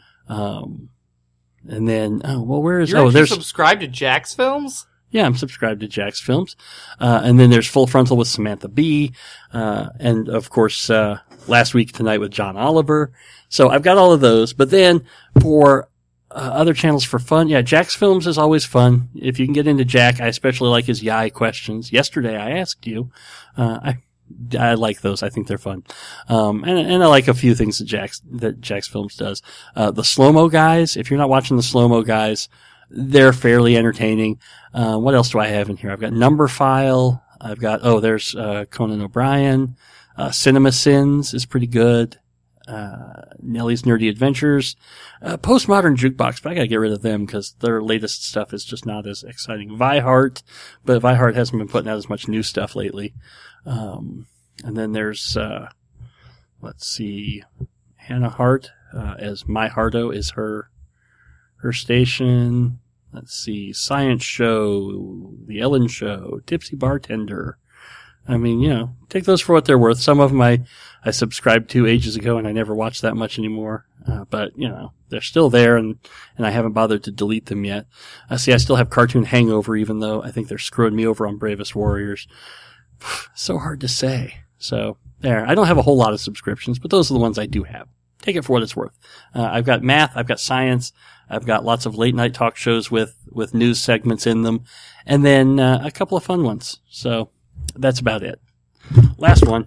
And then, You're subscribed to Jack's Films? Yeah, I'm subscribed to Jack's Films. And then there's Full Frontal with Samantha Bee. And of course, Last Week Tonight with John Oliver. So I've got all of those. But then for other channels for fun, yeah, Jack's Films is always fun. If you can get into Jack, I especially like his Yai questions. Yesterday I asked you. I like those. I think they're fun. And I like a few things that Jack's Films does. The Slow-Mo Guys, if you're not watching the Slow-Mo Guys, they're fairly entertaining. What else do I have in here? I've got Numberphile. I've got, there's Conan O'Brien. Cinema Sins is pretty good. Nellie's Nerdy Adventures. Postmodern Jukebox, but I gotta get rid of them because their latest stuff is just not as exciting. Viheart, but Viheart hasn't been putting out as much new stuff lately. And then there's, let's see, Hannah Hart, as My Hardo is her station. Let's see, Science Show, The Ellen Show, Tipsy Bartender. I mean, take those for what they're worth. Some of them I subscribed to ages ago and I never watch that much anymore. But, they're still there and I haven't bothered to delete them yet. See, I still have Cartoon Hangover, even though I think they're screwing me over on Bravest Warriors. So hard to say. So, there. I don't have a whole lot of subscriptions, but those are the ones I do have. Take it for what it's worth. I've got math, I've got science, I've got lots of late night talk shows with news segments in them, and then a couple of fun ones. So, that's about it. Last one.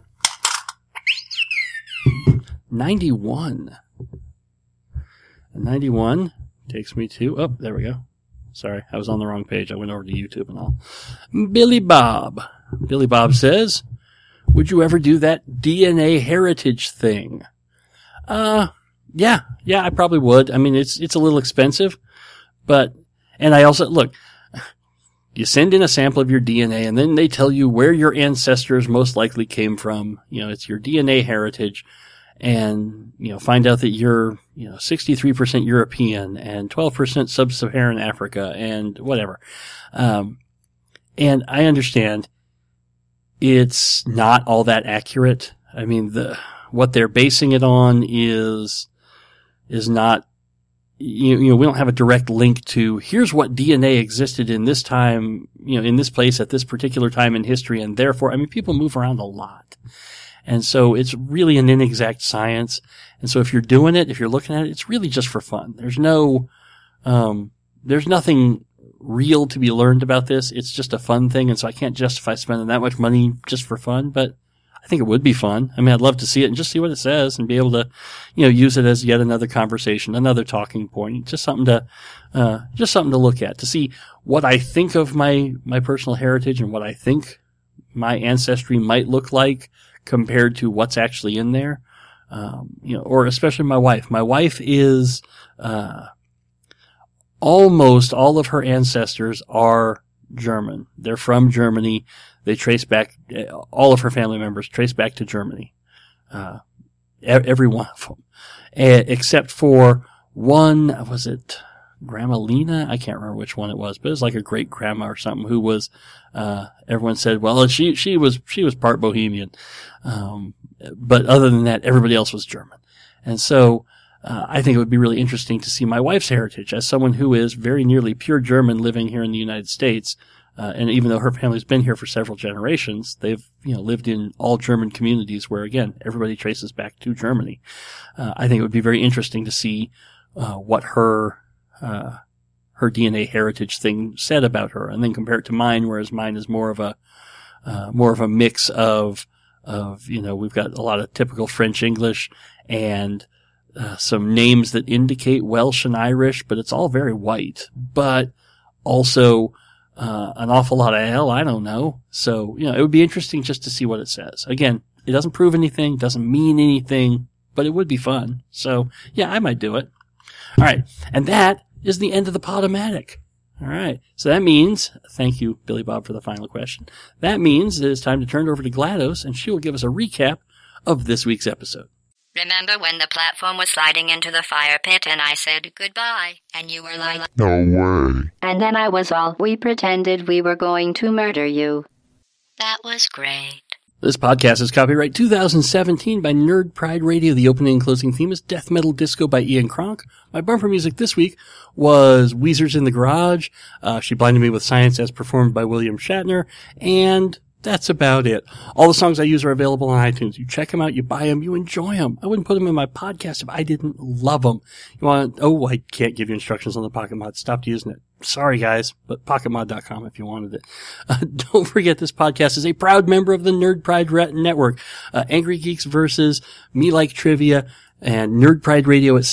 91. And 91 takes me to, there we go. Sorry, I was on the wrong page. I went over to YouTube and all. Billy Bob. Billy Bob says, would you ever do that DNA heritage thing? Yeah, I probably would. I mean, it's a little expensive, and I also, look, you send in a sample of your DNA and then they tell you where your ancestors most likely came from. It's your DNA heritage and, find out that you're, 63% European and 12% sub-Saharan Africa and whatever. And I understand it's not all that accurate. I mean, what they're basing it on is not, we don't have a direct link to here's what DNA existed in this time, in this place at this particular time in history. And therefore, I mean, people move around a lot. And so it's really an inexact science. And so if you're doing it, if you're looking at it, it's really just for fun. There's nothing real to be learned about this. It's just a fun thing. And so I can't justify spending that much money just for fun, but I think it would be fun. I mean, I'd love to see it and just see what it says and be able to, use it as yet another conversation, another talking point, just something to look at, to see what I think of my personal heritage and what I think my ancestry might look like compared to what's actually in there. Or especially my wife. My wife is, almost all of her ancestors are German. They're from Germany. They trace back, all of her family members trace back to Germany. Every one of them. Except for one, was it Grandma Lena? I can't remember which one it was, but it was like a great grandma or something who was, everyone said, well, she was part Bohemian. But other than that, everybody else was German. And so, I think it would be really interesting to see my wife's heritage as someone who is very nearly pure German living here in the United States. And even though her family's been here for several generations, they've, lived in all German communities where, again, everybody traces back to Germany. I think it would be very interesting to see, what her DNA heritage thing said about her and then compare it to mine, whereas mine is more of a mix of, we've got a lot of typical French English and, some names that indicate Welsh and Irish, but it's all very white, but also, an awful lot of I don't know. So, it would be interesting just to see what it says. Again, it doesn't prove anything, doesn't mean anything, but it would be fun. So, yeah, I might do it. All right. And that is the end of the Podomatic. All right. So that means, thank you, Billy Bob, for the final question. That means that it's time to turn it over to GLaDOS, and she will give us a recap of this week's episode. Remember when the platform was sliding into the fire pit and I said goodbye and you were like, no way. And then I was all, we pretended we were going to murder you. That was great. This podcast is copyright 2017 by Nerd Pride Radio. The opening and closing theme is Death Metal Disco by Ian Kronk. My bumper music this week was Weezer's In the Garage. She Blinded Me with Science as performed by William Shatner. And that's about it. All the songs I use are available on iTunes. You check them out, you buy them, you enjoy them. I wouldn't put them in my podcast if I didn't love them. I can't give you instructions on the Pocket Mod. Stopped using it. Sorry guys, but PocketMod.com if you wanted it. Don't forget this podcast is a proud member of the Nerd Pride Network. Angry Geeks Versus, Me Like Trivia, and Nerd Pride Radio itself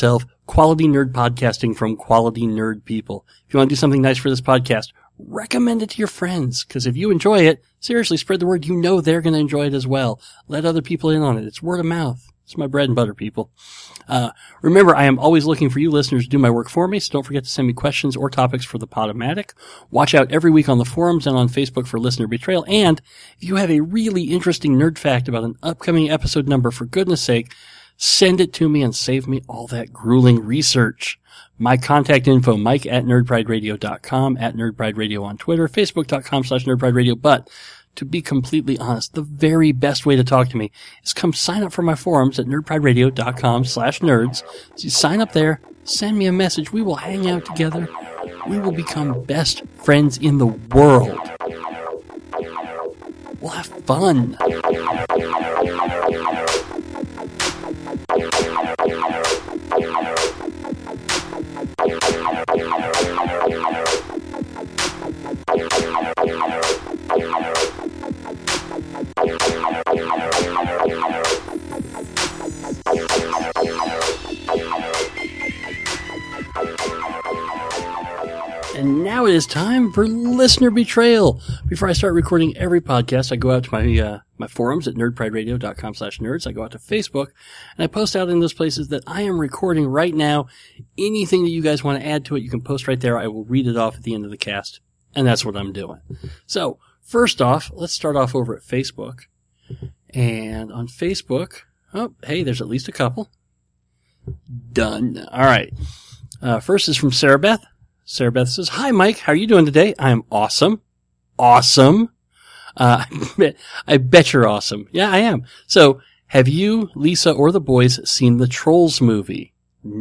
quality nerd podcasting from quality nerd people. If you want to do something nice for this podcast, recommend it to your friends, because if you enjoy it, seriously, spread the word. You know they're going to enjoy it as well. Let other people in on it. It's word of mouth. It's my bread and butter, people. Remember, I am always looking for you listeners to do my work for me, so don't forget to send me questions or topics for the Podomatic. Watch out every week on the forums and on Facebook for Listener Betrayal. And if you have a really interesting nerd fact about an upcoming episode number, for goodness sake, send it to me and save me all that grueling research. My contact info, mike@nerdprideradio.com, @nerdprideradio on Twitter, facebook.com/nerdprideradio. But to be completely honest, the very best way to talk to me is come sign up for my forums at nerdprideradio.com/nerds. So you sign up there, send me a message. We will hang out together. We will become best friends in the world. We'll have fun. And now it is time for Listener Betrayal. Before I start recording every podcast, I go out to my forums at nerdprideradio.com/nerds. I go out to Facebook, and I post out in those places that I am recording right now. Anything that you guys want to add to it, you can post right there. I will read it off at the end of the cast, and that's what I'm doing. So, first off, let's start off over at Facebook. And on Facebook, oh, hey, there's at least a couple. Done. All right. First is from Sarah Beth. Sarah Beth says, "Hi, Mike. How are you doing today? I am awesome. Awesome. I bet you're awesome. Yeah, I am. So, have you, Lisa, or the boys seen the Trolls movie?"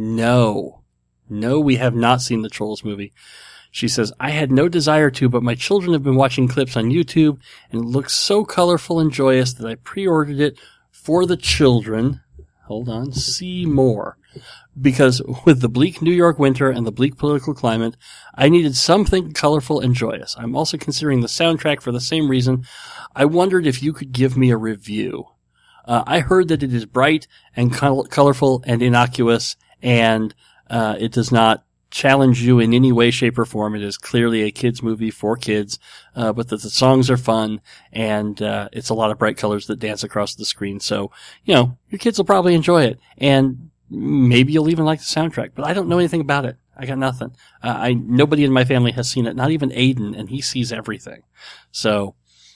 No. No, we have not seen the Trolls movie. She says, "I had no desire to, but my children have been watching clips on YouTube, and it looks so colorful and joyous that I pre-ordered it for the children. Hold on. See more. Because with the bleak New York winter and the bleak political climate, I needed something colorful and joyous. I'm also considering the soundtrack for the same reason. I wondered if you could give me a review. I heard that it is bright and colorful and innocuous, and it does not challenge you in any way, shape, or form. It is clearly a kids movie for kids, but that the songs are fun, and it's a lot of bright colors that dance across the screen. So, you know, your kids will probably enjoy it, and maybe you'll even like the soundtrack, but I don't know anything about it. I got nothing. Nobody in my family has seen it, not even Aiden, and he sees everything. So,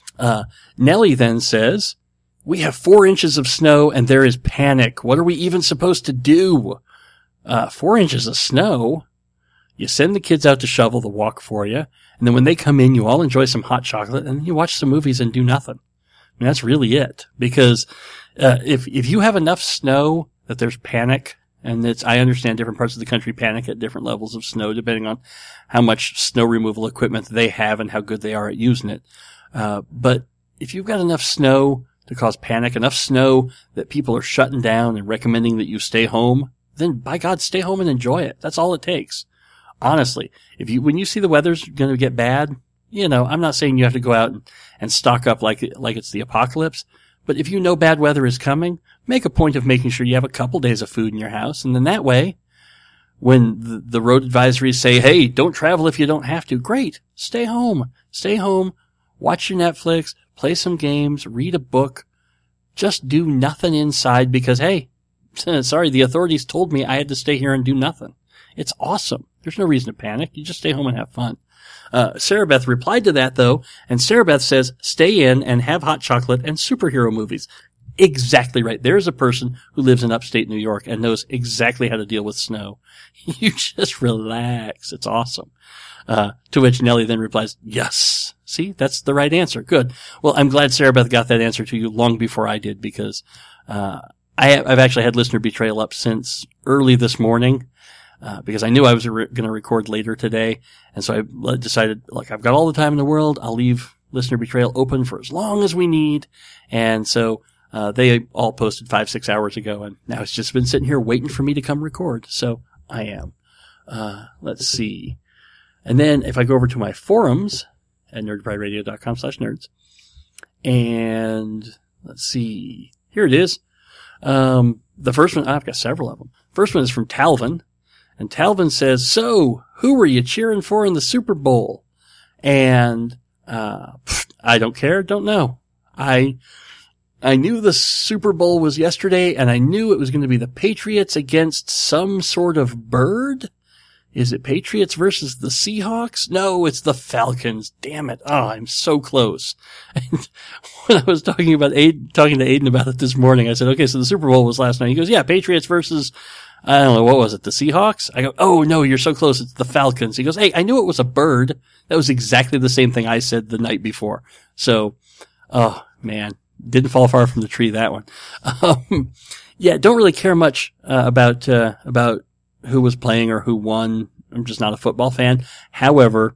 Nellie then says, "We have 4 inches of snow and there is panic. What are we even supposed to do?" 4 inches of snow? You send the kids out to shovel the walk for you, and then when they come in, you all enjoy some hot chocolate, and then you watch some movies and do nothing. I mean, that's really it. Because, if you have enough snow that there's panic, and I understand different parts of the country panic at different levels of snow, depending on how much snow removal equipment they have and how good they are at using it. But if you've got enough snow to cause panic, enough snow that people are shutting down and recommending that you stay home, then by God, stay home and enjoy it. That's all it takes. Honestly, when you see the weather's going to get bad, you know, I'm not saying you have to go out and stock up like it's the apocalypse, but if you know bad weather is coming, make a point of making sure you have a couple days of food in your house, and then that way, when the road advisories say, "Hey, don't travel if you don't have to," great, stay home. Stay home, watch your Netflix, play some games, read a book, just do nothing inside because, hey, sorry, the authorities told me I had to stay here and do nothing. It's awesome. There's no reason to panic. You just stay home and have fun. Sarah Beth replied to that, though, and Sarah Beth says, "Stay in and have hot chocolate and superhero movies." Exactly right. There's a person who lives in upstate New York and knows exactly how to deal with snow. You just relax. It's awesome. To which Nellie then replies, "Yes." See, that's the right answer. Good. Well, I'm glad Sarah Beth got that answer to you long before I did, because I've actually had Listener Betrayal up since early this morning. Because I knew I was going to record later today. And so I decided, look, I've got all the time in the world. I'll leave Listener Betrayal open for as long as we need. And so, they all posted 5-6 hours ago, and now it's just been sitting here waiting for me to come record. So I am. Let's see. And then if I go over to my forums at nerdprideradio.com/nerds, and let's see, here it is. The first one, I've got several of them. First one is from Talvin. And Talvin says, so, who were you cheering for in the Super Bowl? And, I don't care, don't know. I knew the Super Bowl was yesterday, and I knew it was going to be the Patriots against some sort of bird. Is it Patriots versus the Seahawks? No, it's the Falcons. Damn it. Oh, I'm so close. And when I was talking to Aiden about it this morning, I said, okay, so the Super Bowl was last night. He goes, yeah, Patriots versus, I don't know, what was it, the Seahawks? I go, oh, no, you're so close. It's the Falcons. He goes, hey, I knew it was a bird. That was exactly the same thing I said the night before. So, oh, man, didn't fall far from the tree, that one. Yeah, don't really care much about who was playing or who won. I'm just not a football fan. However,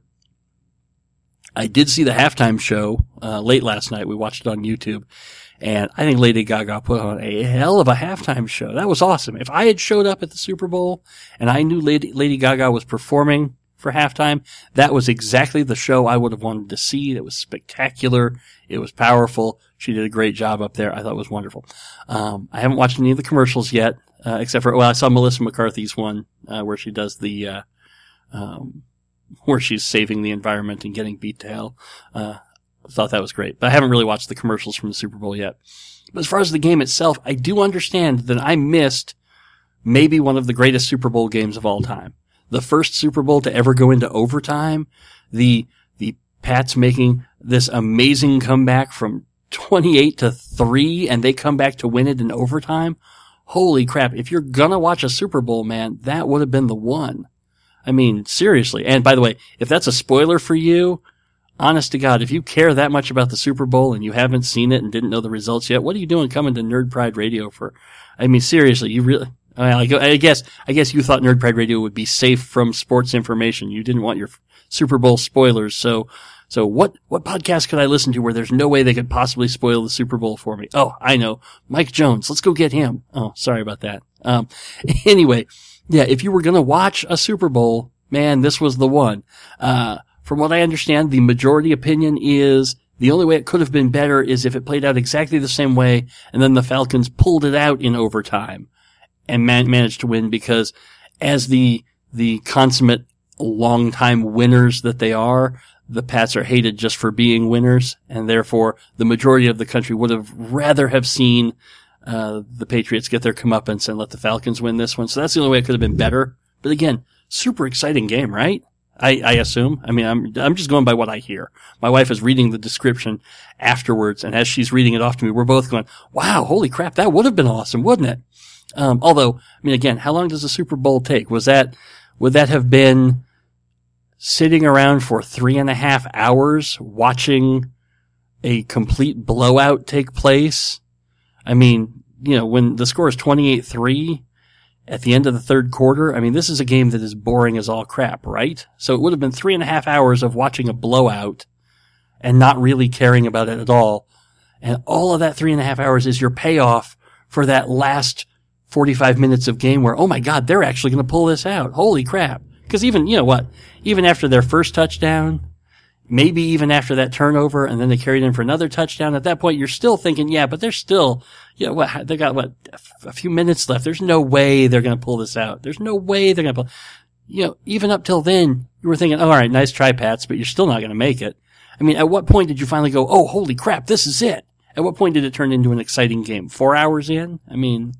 I did see the halftime show late last night. We watched it on YouTube, and I think Lady Gaga put on a hell of a halftime show. That was awesome. If I had showed up at the Super Bowl and I knew Lady Gaga was performing for halftime, that was exactly the show I would have wanted to see. It was spectacular. It was powerful. She did a great job up there. I thought it was wonderful. I haven't watched any of the commercials yet. Except for, I saw Melissa McCarthy's one, where she does the, where she's saving the environment and getting beat to hell. Thought that was great. But I haven't really watched the commercials from the Super Bowl yet. But as far as the game itself, I do understand that I missed maybe one of the greatest Super Bowl games of all time. The first Super Bowl to ever go into overtime. The Pats making this amazing comeback from 28-3, and they come back to win it in overtime. Holy crap. If you're gonna watch a Super Bowl, man, that would have been the one. I mean, seriously. And by the way, if that's a spoiler for you, honest to God, if you care that much about the Super Bowl and you haven't seen it and didn't know the results yet, what are you doing coming to Nerd Pride Radio for? I mean, seriously, you really, I guess you thought Nerd Pride Radio would be safe from sports information. You didn't want your Super Bowl spoilers. So what podcast could I listen to where there's no way they could possibly spoil the Super Bowl for me? Oh, I know. Mike Jones. Let's go get him. Oh, sorry about that. Anyway, yeah, if you were going to watch a Super Bowl, man, this was the one. From what I understand, the majority opinion is the only way it could have been better is if it played out exactly the same way and then the Falcons pulled it out in overtime and managed to win, because as the consummate longtime winners that they are, the Pats are hated just for being winners, and therefore the majority of the country would have rather have seen the Patriots get their comeuppance and let the Falcons win this one. So that's the only way it could have been better. But again, super exciting game, right? I assume. I mean, I'm just going by what I hear. My wife is reading the description afterwards, and as she's reading it off to me, we're both going, wow, holy crap, that would have been awesome, wouldn't it? Although, I mean, again, how long does a Super Bowl take? Would that have been sitting around for 3.5 hours watching a complete blowout take place? I mean, when the score is 28-3 at the end of the third quarter, I mean, this is a game that is boring as all crap, right? So it would have been 3.5 hours of watching a blowout and not really caring about it at all. And all of that 3.5 hours is your payoff for that last 45 minutes of game where, oh my God, they're actually going to pull this out. Holy crap. Because even after their first touchdown, maybe even after that turnover, and then they carried in for another touchdown, at that point you're still thinking, yeah, but they're still, they got a few minutes left. There's no way they're going to pull this out. There's no way they're going to pull, even up till then, you were thinking, oh, all right, nice try, Pats, but you're still not going to make it. I mean, at what point did you finally go, oh, holy crap, this is it? At what point did it turn into an exciting game? 4 hours in? I mean,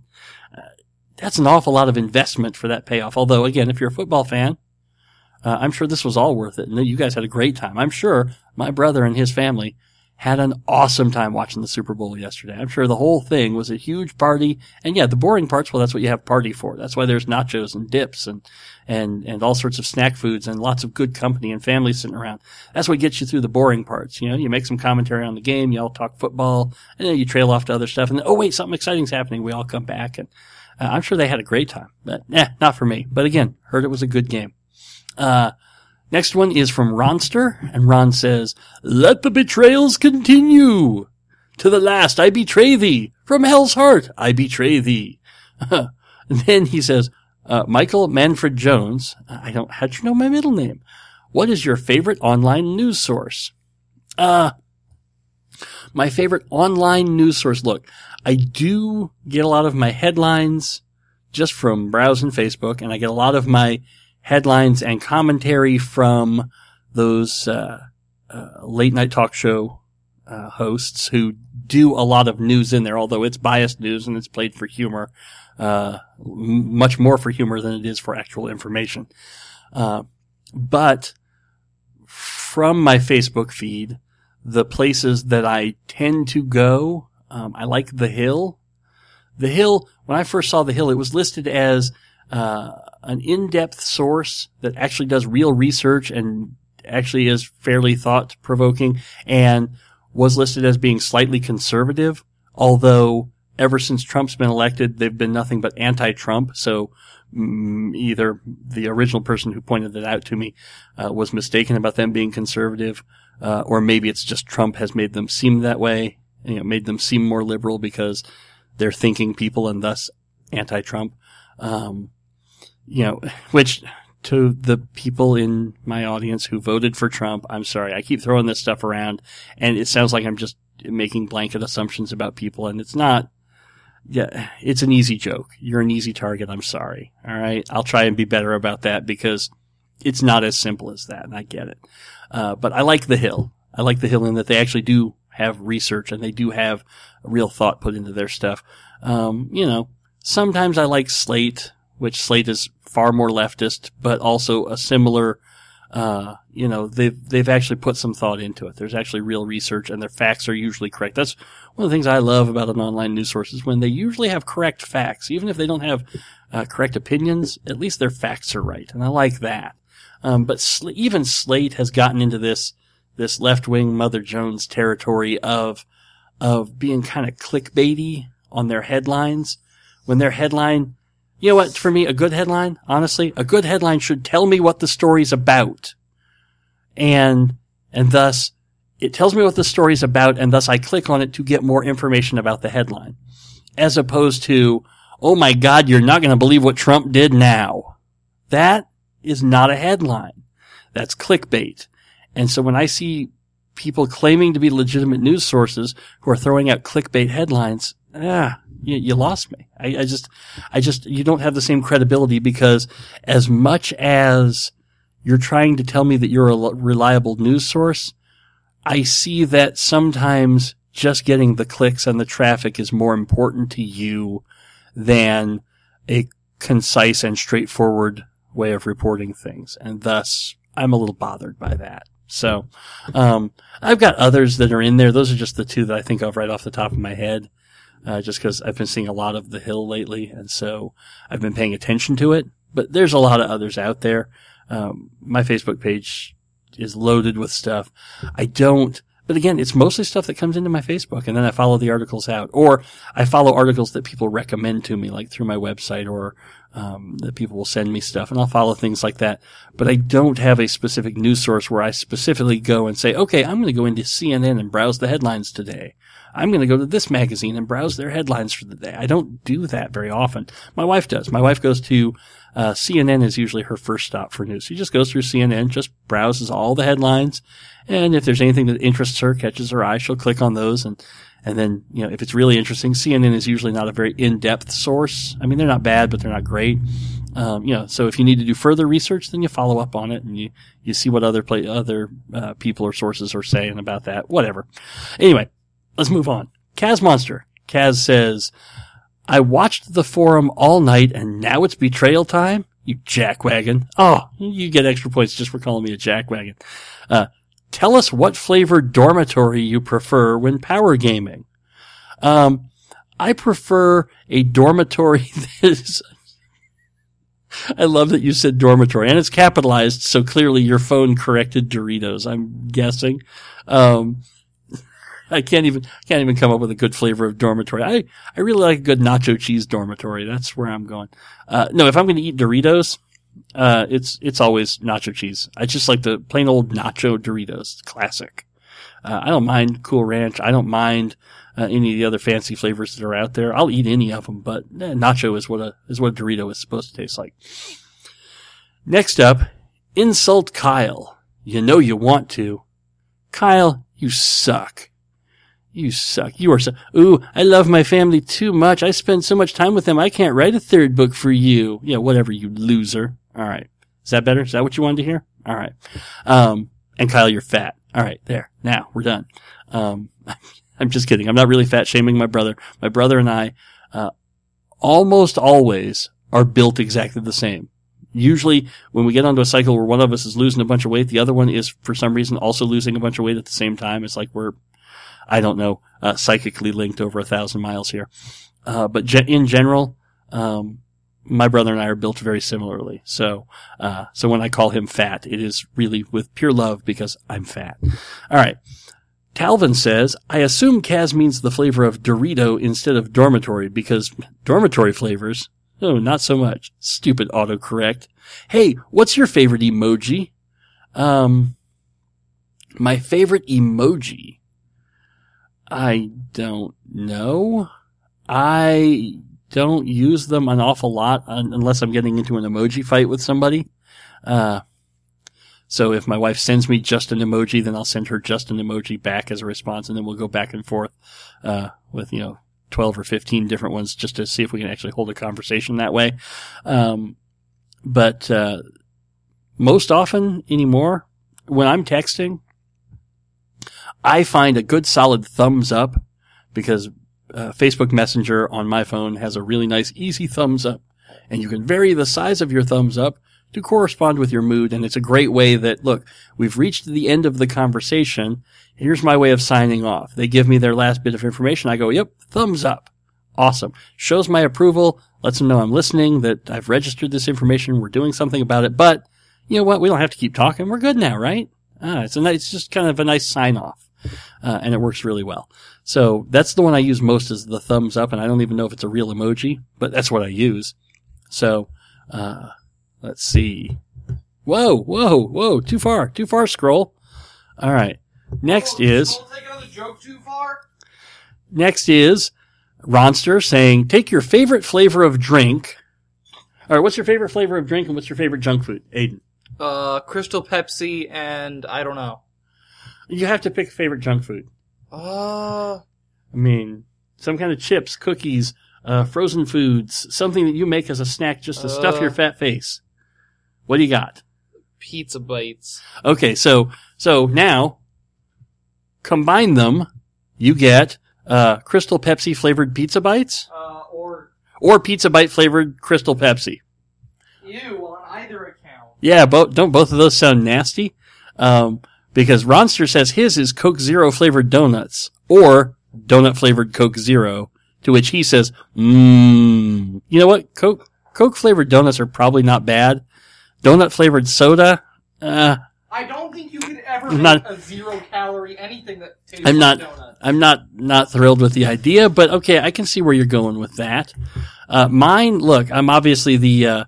that's an awful lot of investment for that payoff. Although, again, if you're a football fan, I'm sure this was all worth it. And you guys had a great time. I'm sure my brother and his family had an awesome time watching the Super Bowl yesterday. I'm sure the whole thing was a huge party. And yeah, the boring parts, well, that's what you have party for. That's why there's nachos and dips and all sorts of snack foods and lots of good company and family sitting around. That's what gets you through the boring parts. You make some commentary on the game, you all talk football, and then you trail off to other stuff. And then, oh wait, something exciting's happening. We all come back, and I'm sure they had a great time, but not for me. But again, heard it was a good game. Next one is from Ronster, and Ron says, "Let the betrayals continue. To the last I betray thee. From hell's heart I betray thee." And then he says, Michael Manfred Jones, how'd you know my middle name? What is your favorite online news source? My favorite online news source. Look, I do get a lot of my headlines just from browsing Facebook, and I get a lot of my headlines and commentary from those late night talk show hosts who do a lot of news in there, although it's biased news and it's played for humor, much more for humor than it is for actual information. But from my Facebook feed, the places that I tend to go, I like The Hill. The Hill, when I first saw The Hill, it was listed as an in-depth source that actually does real research and actually is fairly thought-provoking, and was listed as being slightly conservative, although ever since Trump's been elected, they've been nothing but anti-Trump, so either the original person who pointed that out to me was mistaken about them being conservative, or maybe it's just Trump has made them seem that way, made them seem more liberal because they're thinking people and thus anti-Trump. Which to the people in my audience who voted for Trump, I'm sorry, I keep throwing this stuff around and it sounds like I'm just making blanket assumptions about people, and it's not. Yeah, it's an easy joke. You're an easy target. I'm sorry. All right. I'll try and be better about that because it's not as simple as that, and I get it. But I like The Hill. I like The Hill in that they actually do have research and they do have real thought put into their stuff. Sometimes I like Slate, which Slate is far more leftist, but also a similar, they've actually put some thought into it. There's actually real research and their facts are usually correct. That's one of the things I love about an online news source is when they usually have correct facts. Even if they don't have correct opinions, at least their facts are right. And I like that. But even Slate has gotten into this left-wing Mother Jones territory of being kind of clickbaity on their headlines. When their headline, you know what, for me, a good headline, honestly, a good headline should tell me what the story's about. And thus, it tells me what the story's about, and thus I click on it to get more information about the headline. As opposed to, oh my God, you're not going to believe what Trump did now. That is not a headline. That's clickbait. And so when I see people claiming to be legitimate news sources who are throwing out clickbait headlines, you lost me. I just, you don't have the same credibility because as much as you're trying to tell me that you're a reliable news source, I see that sometimes just getting the clicks and the traffic is more important to you than a concise and straightforward way of reporting things. And thus, I'm a little bothered by that. So, I've got others that are in there. Those are just the two that I think of right off the top of my head. Just because I've been seeing a lot of The Hill lately, and so I've been paying attention to it. But there's a lot of others out there. My Facebook page is loaded with stuff. But again, it's mostly stuff that comes into my Facebook, and then I follow the articles out. Or I follow articles that people recommend to me, like through my website, or that people will send me stuff, and I'll follow things like that. But I don't have a specific news source where I specifically go and say, okay, I'm going to go into CNN and browse the headlines today. I'm going to go to this magazine and browse their headlines for the day. I don't do that very often. My wife does. My wife goes to CNN is usually her first stop for news. She just goes through CNN, just browses all the headlines, and if there's anything that interests her, catches her eye, she'll click on those, and then, if it's really interesting, CNN is usually not a very in-depth source. I mean, they're not bad, but they're not great. So if you need to do further research, then you follow up on it and you see what other people or sources are saying about that. Whatever. Anyway, let's move on. Kaz Monster. Kaz says, I watched the forum all night and now it's betrayal time? You jackwagon. Oh, you get extra points just for calling me a jackwagon. Tell us what flavor dormitory you prefer when power gaming. I prefer a dormitory that is... I love that you said dormitory, and it's capitalized, so clearly your phone corrected Doritos, I'm guessing. I can't even come up with a good flavor of dormitory. I really like a good nacho cheese dormitory. That's where I'm going. No, if I'm going to eat Doritos, it's always nacho cheese. I just like the plain old nacho Doritos. Classic. I don't mind Cool Ranch. I don't mind any of the other fancy flavors that are out there. I'll eat any of them, but nacho is what a Dorito is supposed to taste like. Next up, insult Kyle. You know you want to. Kyle, you suck. You suck. You are so, ooh, I love my family too much. I spend so much time with them. I can't write a third book for you. Yeah, whatever, you loser. All right. Is that better? Is that what you wanted to hear? All right. And Kyle, you're fat. All right. There. Now we're done. I'm just kidding. I'm not really fat shaming my brother. My brother and I, almost always are built exactly the same. Usually when we get onto a cycle where one of us is losing a bunch of weight, the other one is for some reason also losing a bunch of weight at the same time. It's like we're, I don't know, psychically linked over 1,000 miles here. But in general, my brother and I are built very similarly. So when I call him fat, it is really with pure love because I'm fat. All right. Talvin says, I assume Kaz means the flavor of Dorito instead of dormitory because dormitory flavors, no, not so much. Stupid autocorrect. Hey, what's your favorite emoji? My favorite emoji? I don't know. I don't use them an awful lot unless I'm getting into an emoji fight with somebody. So if my wife sends me just an emoji, then I'll send her just an emoji back as a response, and then we'll go back and forth with 12 or 15 different ones just to see if we can actually hold a conversation that way. But most often anymore, when I'm texting, I find a good solid thumbs up because Facebook Messenger on my phone has a really nice easy thumbs up, and you can vary the size of your thumbs up to correspond with your mood. And it's a great way that, look, we've reached the end of the conversation. Here's my way of signing off. They give me their last bit of information. I go, yep, thumbs up. Awesome. Shows my approval, lets them know I'm listening, that I've registered this information, we're doing something about it. But you know what? We don't have to keep talking. We're good now, right? It's just kind of a nice sign off. And it works really well. So that's the one I use most is the thumbs up. And I don't even know if it's a real emoji, but that's what I use. So, let's see. Whoa. Too far, scroll. All right. Next is. Don't take another joke too far. Next is Ronster saying, take your favorite flavor of drink. All right. What's your favorite flavor of drink and what's your favorite junk food? Aiden. Crystal Pepsi and I don't know. You have to pick a favorite junk food. I mean, some kind of chips, cookies, frozen foods, something that you make as a snack just to stuff your fat face. What do you got? Pizza bites. Okay, so now combine them. You get Crystal Pepsi flavored pizza bites, or pizza bite flavored Crystal Pepsi. Ew, on either account. Yeah, don't both of those sound nasty? Because Ronster says his is Coke Zero flavored donuts or donut flavored Coke Zero. To which he says, you know what? Coke flavored donuts are probably not bad. Donut flavored soda, I don't think you could ever make a 0-calorie anything that tastes like donuts. I'm not thrilled with the idea, but okay, I can see where you're going with that. Mine, look, I'm obviously the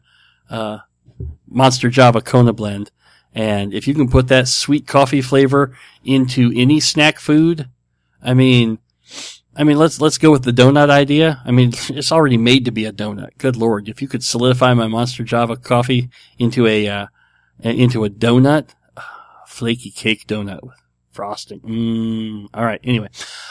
Monster Java Kona blend, and if you can put that sweet coffee flavor into any snack food, I mean, let's go with the donut idea. I mean, it's already made to be a donut. Good Lord. If you could solidify my Monster Java coffee into a donut, flaky cake donut with frosting. All right. Anyway,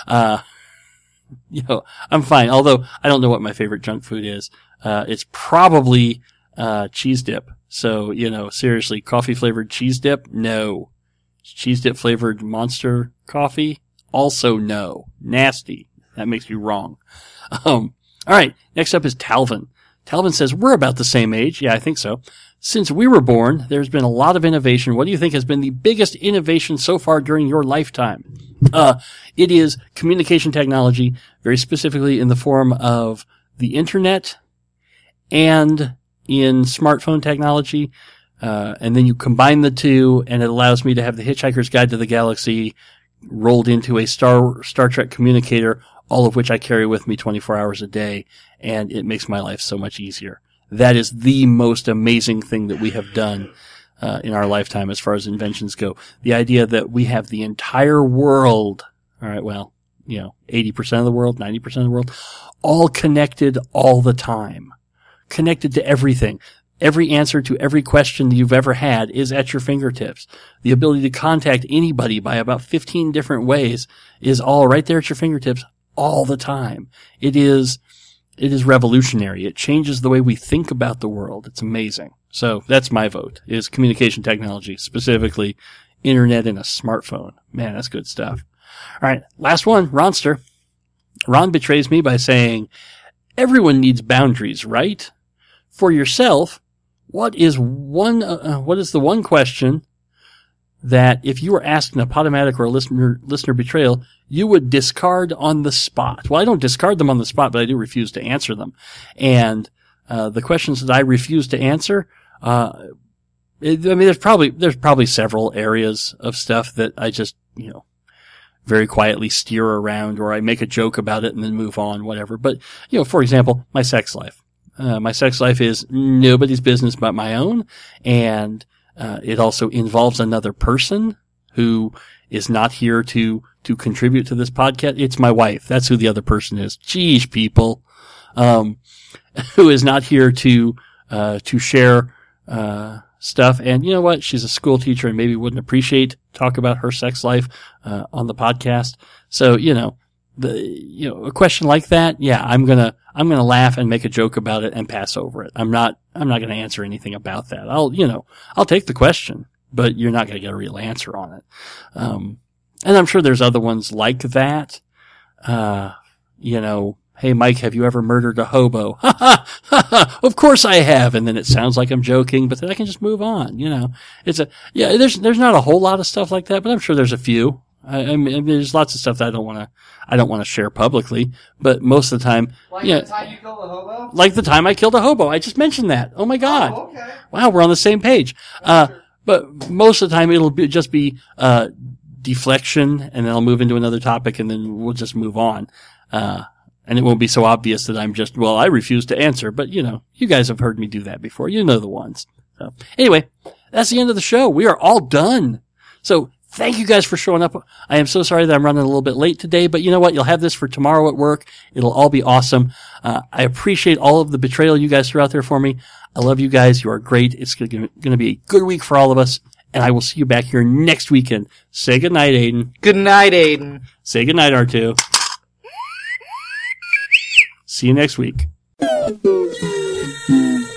I'm fine. Although I don't know what my favorite junk food is. It's probably, cheese dip. So, seriously, coffee flavored cheese dip? No. Cheese dip flavored Monster coffee? Also no. Nasty. That makes you wrong. All right. Next up is Talvin. Talvin says, we're about the same age. Yeah, I think so. Since we were born, there's been a lot of innovation. What do you think has been the biggest innovation so far during your lifetime? It is communication technology, very specifically in the form of the internet and in smartphone technology. And then you combine the two and it allows me to have the Hitchhiker's Guide to the Galaxy rolled into a Star Trek communicator, all of which I carry with me 24 hours a day, and it makes my life so much easier. That is the most amazing thing that we have done in our lifetime as far as inventions go. The idea that we have the entire world, 80% of the world, 90% of the world, all connected all the time. Connected to everything. Every answer to every question that you've ever had is at your fingertips. The ability to contact anybody by about 15 different ways is all right there at your fingertips all the time. It is revolutionary. It changes the way we think about the world. It's amazing. So that's my vote, is communication technology, specifically internet and a smartphone. Man, that's good stuff. All right, last one, Ronster. Ron betrays me by saying, everyone needs boundaries, right? For yourself, what is the one question that if you were asked in a Podomatic or a listener betrayal, you would discard on the spot? Well, I don't discard them on the spot, but I do refuse to answer them. And the questions that I refuse to answer, there's probably several areas of stuff that I just, very quietly steer around, or I make a joke about it and then move on, whatever. But, for example, my sex life. My sex life is nobody's business but my own, and it also involves another person who is not here to contribute to this podcast. It's my wife. That's who the other person is. Jeez, people. Who is not here to share stuff. And you know what? She's a school teacher and maybe wouldn't appreciate talk about her sex life on the podcast. So, a question like that, yeah, I'm gonna laugh and make a joke about it and pass over it. I'm not gonna answer anything about that. I'll take the question, but you're not gonna get a real answer on it. And I'm sure there's other ones like that. Hey, Mike, have you ever murdered a hobo? Ha ha ha ha! Of course I have. And then it sounds like I'm joking, but then I can just move on. There's not a whole lot of stuff like that, but I'm sure there's a few. I mean, there's lots of stuff that I don't want to share publicly, but most of the time, the time you killed a hobo? Like the time I killed a hobo. I just mentioned that. Oh my God. Oh, okay. Wow, we're on the same page. But most of the time it'll just be deflection, and then I'll move into another topic, and then we'll just move on. And it won't be so obvious that I'm just, I refuse to answer, but you guys have heard me do that before. You know the ones. So anyway, that's the end of the show. We are all done. So thank you guys for showing up. I am so sorry that I'm running a little bit late today, but you know what? You'll have this for tomorrow at work. It'll all be awesome. I appreciate all of the betrayal you guys threw out there for me. I love you guys. You are great. It's going to be a good week for all of us. And I will see you back here next weekend. Say goodnight, Aiden. Good night, Aiden. Say goodnight, R2. See you next week.